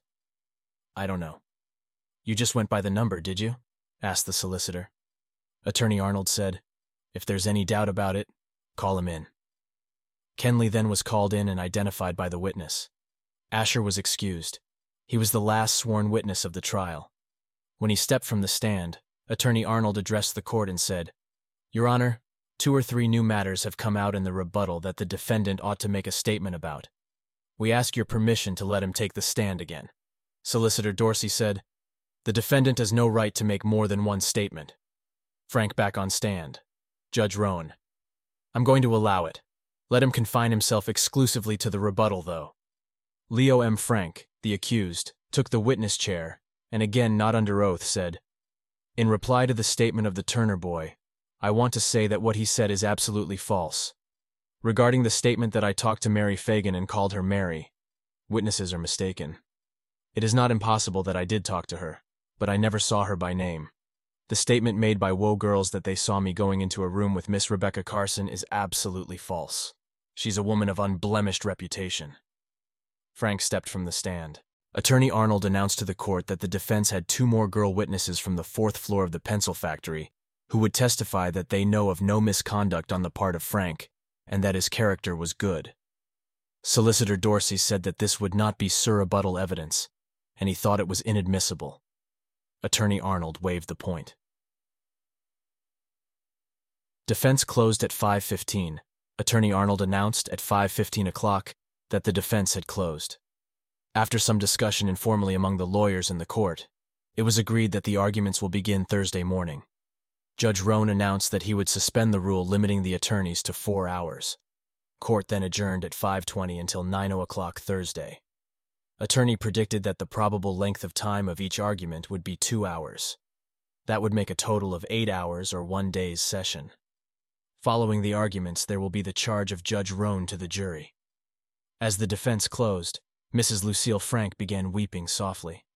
"I don't know." "You just went by the number, did you?" asked the solicitor. Attorney Arnold said, "If there's any doubt about it, call him in." Kenley then was called in and identified by the witness. Asher was excused. He was the last sworn witness of the trial. When he stepped from the stand, Attorney Arnold addressed the court and said, "Your Honor, two or three new matters have come out in the rebuttal that the defendant ought to make a statement about. We ask your permission to let him take the stand again." Solicitor Dorsey said, "The defendant has no right to make more than one statement." Frank back on stand. Judge Roan: "I'm going to allow it. Let him confine himself exclusively to the rebuttal, though." Leo M. Frank, the accused, took the witness chair and, again not under oath, said, "In reply to the statement of the Turner boy, I want to say that what he said is absolutely false. Regarding the statement that I talked to Mary Fagan and called her Mary, witnesses are mistaken. It is not impossible that I did talk to her, but I never saw her by name. The statement made by Woe Girls that they saw me going into a room with Miss Rebecca Carson is absolutely false. She's a woman of unblemished reputation." Frank stepped from the stand. Attorney Arnold announced to the court that the defense had two more girl witnesses from the fourth floor of the pencil factory who would testify that they know of no misconduct on the part of Frank and that his character was good. Solicitor Dorsey said that this would not be surrebuttal evidence, and he thought it was inadmissible. Attorney Arnold waived the point. Defense closed at five fifteen. Attorney Arnold announced at five fifteen o'clock that the defense had closed. After some discussion informally among the lawyers in the court, it was agreed that the arguments will begin Thursday morning. Judge Roan announced that he would suspend the rule limiting the attorneys to four hours. Court then adjourned at five twenty until nine o'clock Thursday. Attorney predicted that the probable length of time of each argument would be two hours. That would make a total of eight hours or one day's session. Following the arguments, there will be the charge of Judge Roan to the jury. As the defense closed, Missus Lucille Frank began weeping softly.